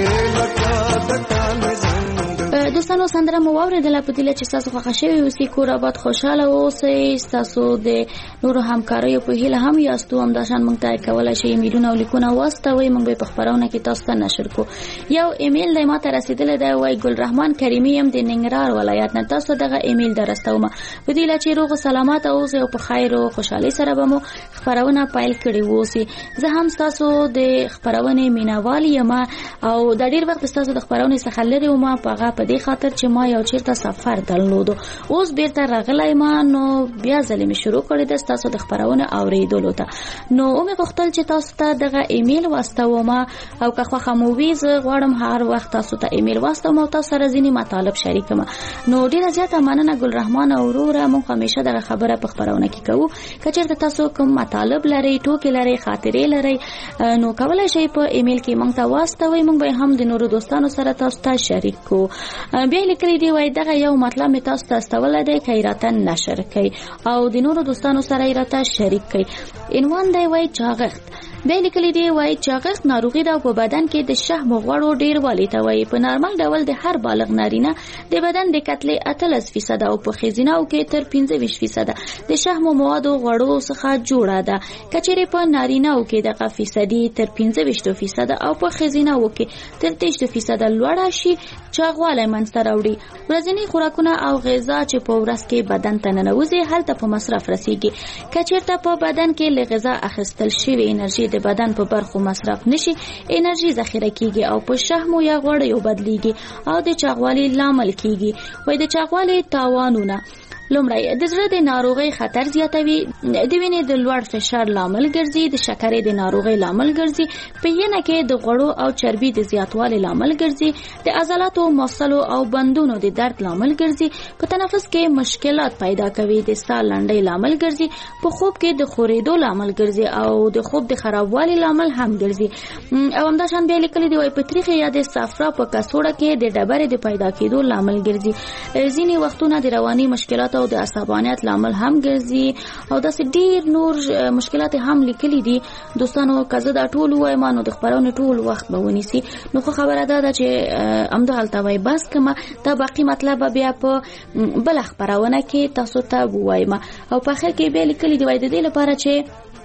[SPEAKER 13] لکا د ټال میں زنګوي.
[SPEAKER 12] دوستانو سندره مو واوریدله په دې چې تاسو خوښ شوي اوسئ کور آباد خوشاله اوسئ تاسو د نورو همکاریو په هیله هم یاستو همداشان موږ ته کولی شئ ایمیلونه او لیکونه واستوئ موږ به په خپرونه کې تاسو ته نشر کو. یو ایمیل دی ما ته رسیدلی دی وایي ګلرحمان کریمي یم د ننګرهار ولایت نه تاسو دغه ایمیل درستومه په دې چې روغ او سلامت اوسئ او په خیر او خوشحالۍ سره به مو خپرونه پیل کړې ووسي. زه هم تاسو د خپرونې مینوال یم او د ډېر وخت تاسو د خپرونې څخه لرې وم په هغه په دې خاطر چې ما یو چیرته سفر درلودو اوس بیرته راغلی ما نو بیا ځلې مې شروع کړې ده تاسو د خپرونه اوریدلو ته نو مې غوښتل چې تاسو ته دغه ایمیل واستوم او که خوښه مو وي زه غواړم هر وخت تاسو ته ایمیل واستوم او تاسو سره ځینې مطالب شریکم. نو ډیره زیاته مننه ګلرحمان او وروره موږ همیشه دغه خبره په خپرونه کې کوو که چېرته تاسو کوم مطالب لرئ ټوکې لرئ خاطرې لرئ نو کولی شئ په ایمیل کې موږ ته واستوئ موږ به هم د نورو دوستانو سره تاسو ته شریک کوو. بیا لیکلی دی وای دغه یو مطلب می تاسو ته استول دی که راته نشر کړئ او د نورو دوستانو سره راته شریک کړئ. عنوان دی وای چاغښت بیا لیکلی دی وای چاغښت ناروغي ده په بدن کې د شحم غوړو ډیروالی ته وای په نارمل ډول د هر بالغ نارینه د بدن د کتلې اتلس فیصد او په ښځینه کې تر پنځه ویشت فیصد د شحم موادو غوړو څخه جوړه ده کچېرې په نارینه کې دغه فیصدي تر پنځه ویشت فیصد او په ښځینه کې تر دېرش فیصد لوړه شي چاغوالی منځته راوړي. ورځنی خوراکونه او غذا چې په ورځ کې بدن ته ننوځي هلته په مصرف رسیږي کچېرته په بدن کې له غذا اخیستل شوی انرژي د بدن په برخو مصرف نشي انرژي ذخیره کیږي او په شحم یا غوړیو بدلیږي او د چاغوالي لامل کیږي. وای د چاغوالي تاوانونه لومړی د زړه د ناروغۍ خطر زیاتوي د وینې د لوړ فشار لامل ګرځي د شکرې د ناروغۍ لامل ګرځي په ینه کې د غوړو او چربي د زیاتوالي لامل ګرځي د عضلاتو مفصلو او بندونو د درد لامل ګرځي په تنفس کې مشکلات پیدا کوي د ساه لنډۍ لامل ګرځي په خوب کې د خورېدو لامل ګرځي او د خوب د خرابوالي لامل هم ګرځي. او همداشان بیا لیکلي دی وای په تریخي یا د صفرا په کڅوړه کې د ډبرې د پیدا کېدو لامل ګرځي. ځینې وختونه د رواني مشکلات او د عصبانیت لامل هم ګرځي او داسې ډیر نور مشکلات هم لیکلي دي. دوستانو که زه دا ټول ووایم نو د خپرونې ټول وخت به ونیسي نو خو خبره دا ده چې همدغلته وای بس کمه دا باقي مطلب بیا په بله خپرونه کې تاسو ته ووایم او په اخر کې بیا لیکلي دی وای د دې لپاره چې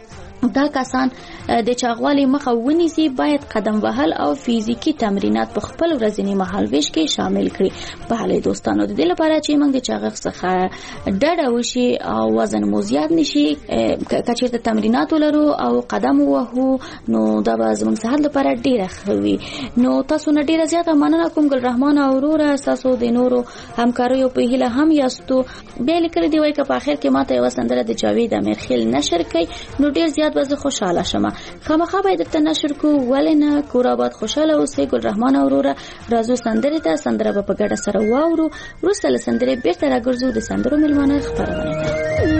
[SPEAKER 12] دا کسان د چاغوالي مخه ونیسي باید قدم وهل او فزیکی تمرینات په خپل ورځني مهالویش کې شامل کړي. بهله دوستانو د دې لپاره چې موږ د چاغښت څخه ډډه وشي او وزن مو زیات نشي که چېرته تمرینات ولرو او قدم ووهو نو دا به زموږ صحت لپاره ډېره ښه وي. نو تاسو نه ډېره زیاته مننه کوم ګلرحمان او وروره ستاسو د نورو همکاریو په هیله هم یاستو. بیا لیکلی دی وایي که په اخر کې ماته یوه سندره د جاوید امیرخیل نشر کړئ نو ډېر زیات به زه خوشحاله شم. خامخا باید درته نشر کو ولې نه کور آباد خوشحاله اوسئ. ګلرحمان او وروره راځو سندرې ته سندره به په ګډه سره واورو وروسته له سندرې بېرته راګرځو د سندرو مېلمانه خپرونې ته.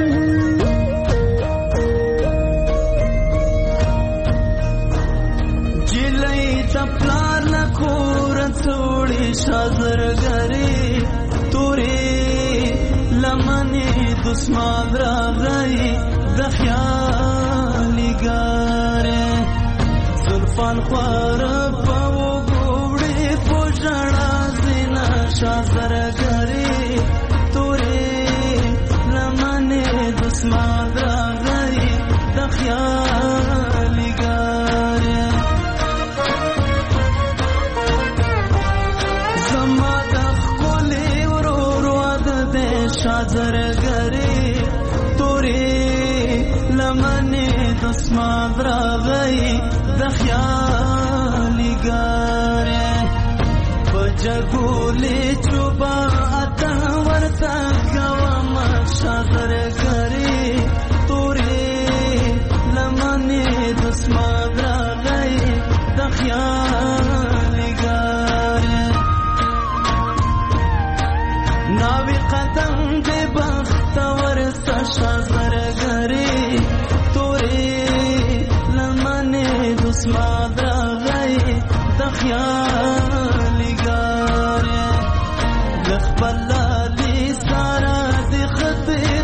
[SPEAKER 15] جلۍ د پلار نه کور څوړې شازرګرې تورې لمنې دسمان راغی د خیالي ګارې زلفان خوار په وګوړې پوجړه زینا شازرګرې تورې لمنې دسمان راغی د خیالي ګارې زما د ښکلې ورور واده دی شازرګرې تورې لمنې دسماد راغی د خیالي ګارې په جګولې چوبه اته ورته کوم شازرګرې تورې لمنې دسماد راغی د خیالي ګارې ناوی قدم د بختور شازرګرې تورې لمنې دسماد راغی د خیالي ګارې د خپل لالي سره د خطې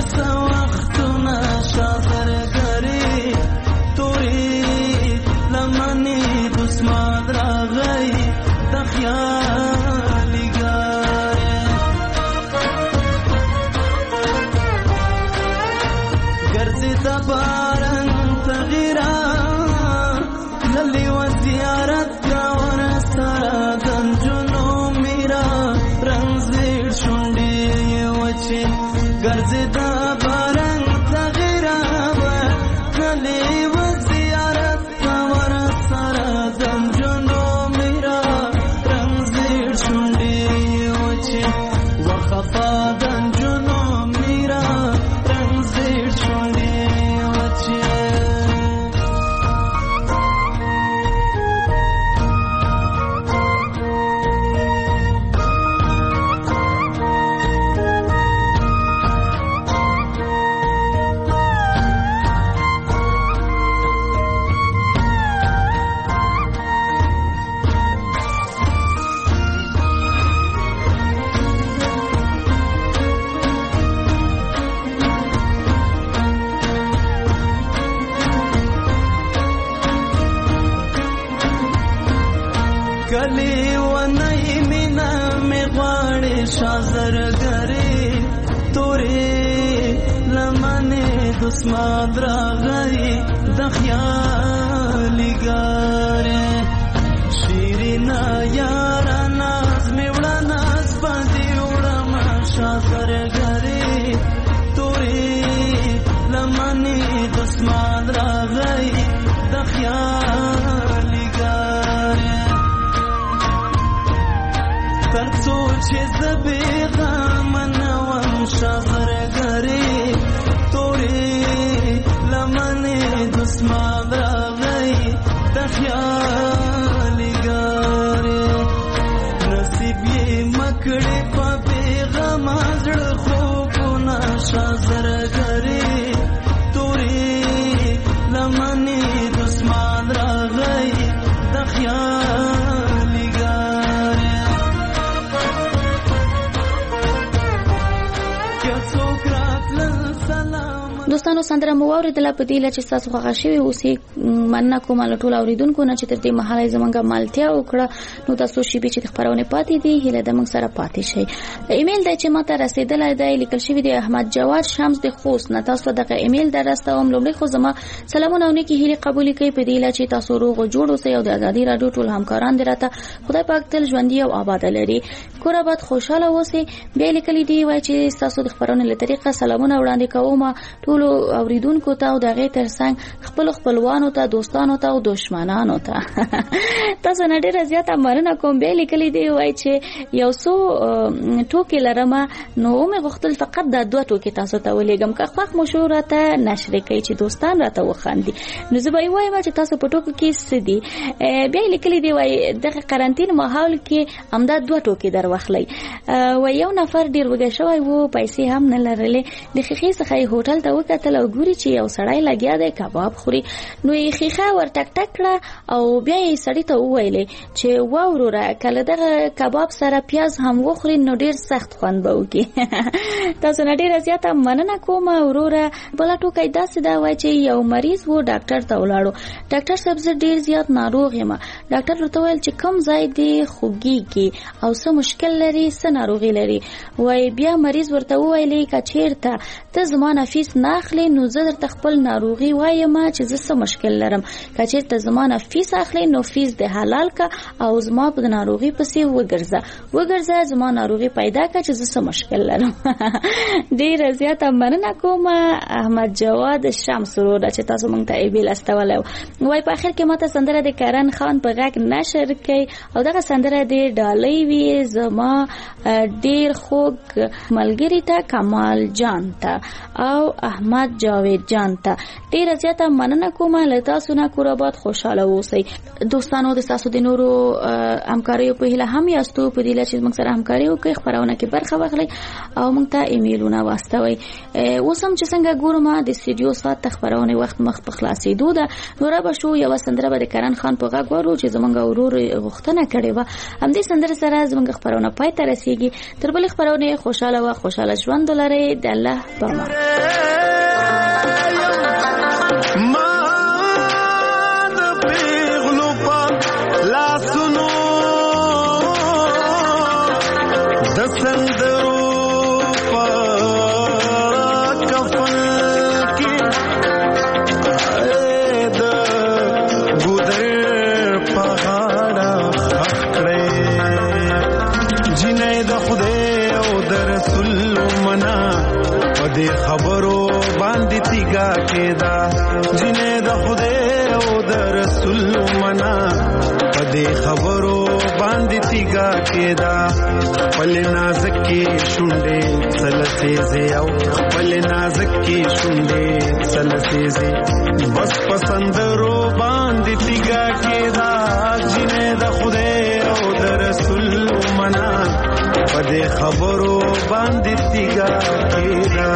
[SPEAKER 15] ګرځدا بارنګ تغیراوه کلی و زیارت کور سره دنجونو میرا رنگ زیر شونډې وچې وخفا دنجونو میرا رنگ زیر شونډې وچې کلی ونای مینا می غواړي شازر غری تورې لمنه دسما درغی د خیالي ګره شیرینا یار ناز می وړا ناز باندې وړا ما شازر غری تورې لمنه دسما درغی د خیالي ګره ترڅو چې زبېغه منوم شغر غری تورې لمنې دسما درغی د خیالي ګارې نصیب یې مکړې په پیغام زړه خوبونه شغر غری تورې لمنې دسما درغی د خیالي ګارې
[SPEAKER 12] دوستانو سندره مو اوریدله په دې لچ تاسو خوښ شوي اوسې مننه کوم له ټول اوریدونکو نه چې تر دې مهاله زمونږه مالتیا وکړه نو تاسو شي به چې خبرونه پاتې دي هله د موږ سره پاتې شي ایمیل د چې ماته رسیدلای دی لیکل شوی دی احمد جواد شمس د خوست نه تاسو دغه ایمیل درستوم لومړی خو زما سلامونه او نیکی هیله قبول کړئ په دې لچ تاسو روغ جوړ اوسئ او د ازادي رادیو ټول همکاران درته خدای پاک تل ژوندۍ او آباد لري کور آباد خوشاله اوسئ بیا لیکل دی وای چې تاسو د خبرونه له طریقه سلامونه وړاندې کوم ټول اوریدونکو ته او دغه ترڅنګ خپل خپلوانو ته دوستانو ته او دشمنانو ته تاسو نه ډیر زیات مننه کوم به لیکلي دی وای چې یو څو ټوکی لرمه نو مې غوښتل فقط د دوه ټوکی تاسو ته ولېګم که خوښ مشوره ته نشر کوي چې دوستان راته وخاندي نو زه به وایم چې تاسو په ټوکی کې سدي بیا لیکلي دی وای د قرنټین ماحول کې امدا دوه ټوکی در واخلي و یو نفر ډیر وګه شوی وو پیسې هم نه لرلې د خخې څخه هوټل ته وکتل او ګوري چې یو سړی لګیا دی کباب خوري نو یې خخه ور ټک ټک کړه او بیا یې سړی ته وویلې چې واوروره کله دغه کباب سره پیاز هم وخوري نو ډیر سخت خوند به وکي تاسو نه ډیر زیاته مننه کوم وروره بل ټوکې داسې دا وای چې یو مریض وو ډاکټر ته ولاړو ډاکټر صاحب زه ډیر زیات ناروغ یم ډاکټر ورته ویل چې کم ځای دی خوږیږي او څه مشکل لري څه ناروغي لري وای بیا مریض ورته وویلې کچیرته ته زما نفیس ناخلی نو زه درته خپل ناروغي وایم چې زه څه مشکل لرم کچیرته زما نفیس اخلي نو فیس د حلال کا او زما په ناروغي پسې وګرځه وګرځه زما ناروغي پیدا کا چې زه څه مشکل لرم ډیر زیاته مننه کوم احمد جواد شمس ورو چې تاسو مونږ ته ایمیل استولو وای په اخر کې ماته سندره د کرن خان په غږ نشر کړي او دغه سندره د ډالۍ وی زما ډیر خوږ ملګری ته کمال جان ته او احمد جاوید جان ته ډیر زیاته مننه کوم له تاسو نه کور آباد خوشاله اوسئ دوستانو د تاسو د نورو همکاریو په هیله هم یاستو په دې لچ موږ سره همکاري وکړي خبرونه کې برخه واخلئ او موږ ته ایمیلونه واستوي اوس هم چې څنګه ګورم د استډیو سات خبرونه وخت مخ په خلاصېدو ده نو را به شو یو سندره به د کرن خان په غږ ورو چې زمونږ ورور غوښتنه کړې و هم دې سندره سره زمونږ خبرونه پای ته رسیږي تر بل خبرونه خوشاله او خوشاله ژوند ولرئ د الله په امان
[SPEAKER 15] جنې د خدای او د رسول منا
[SPEAKER 16] پدې خبرو باندې تیګا کېدا جنې د خدای او د رسول منا پدې خبرو باندې تیګا کېدا خپل نازک کې شونډې سلسېزې او خپل نازک کې شونډې سلسېزې بس پسندرو باندې تیګا کېدا جنې د خدای او د رسول منا پدې خبرو باندې تیګا کېدا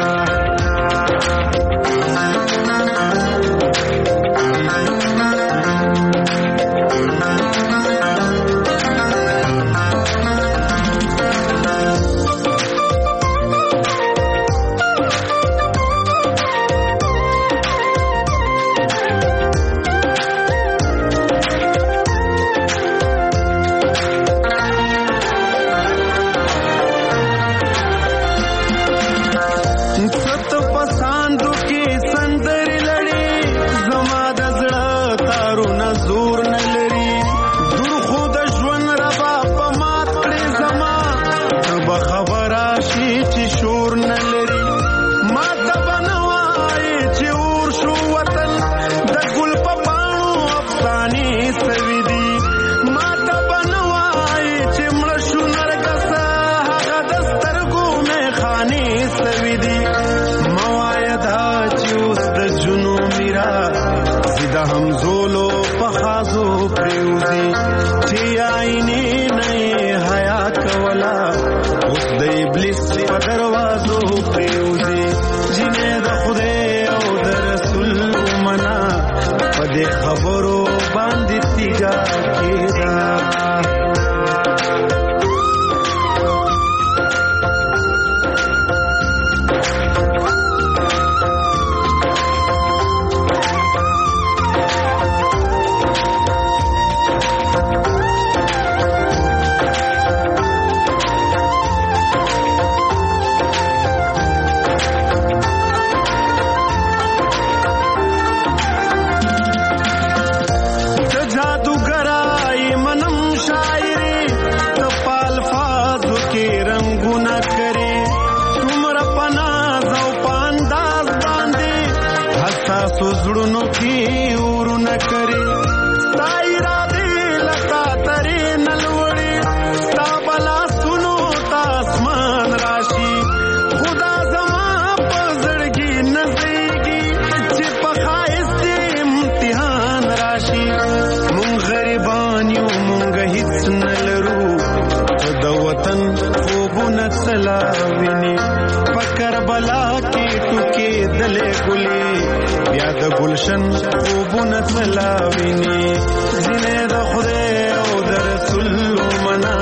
[SPEAKER 16] گلشن خوبونه تلاویني زینه د خدای او د رسول منا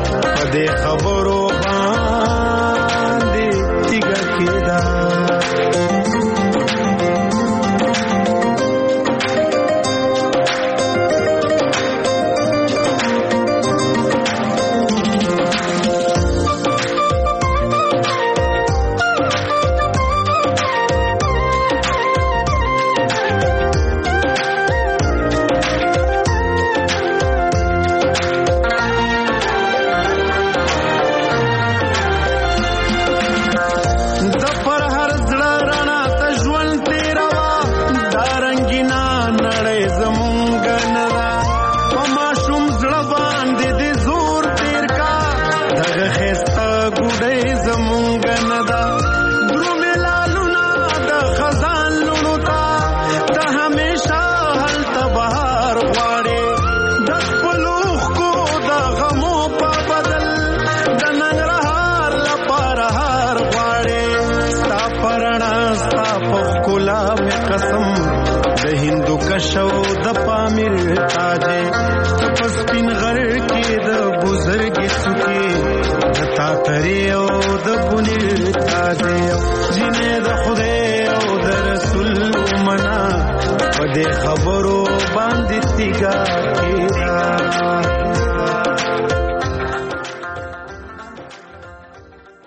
[SPEAKER 16] پدې خبرو باندې تیګه کېدا شو د پامیر تاجه تپسپین غر کې د بزرګي څوکي د تاتری او د بنیر تاجه جنې د خدای او د رسول منا په دې خبرو باندې تیګا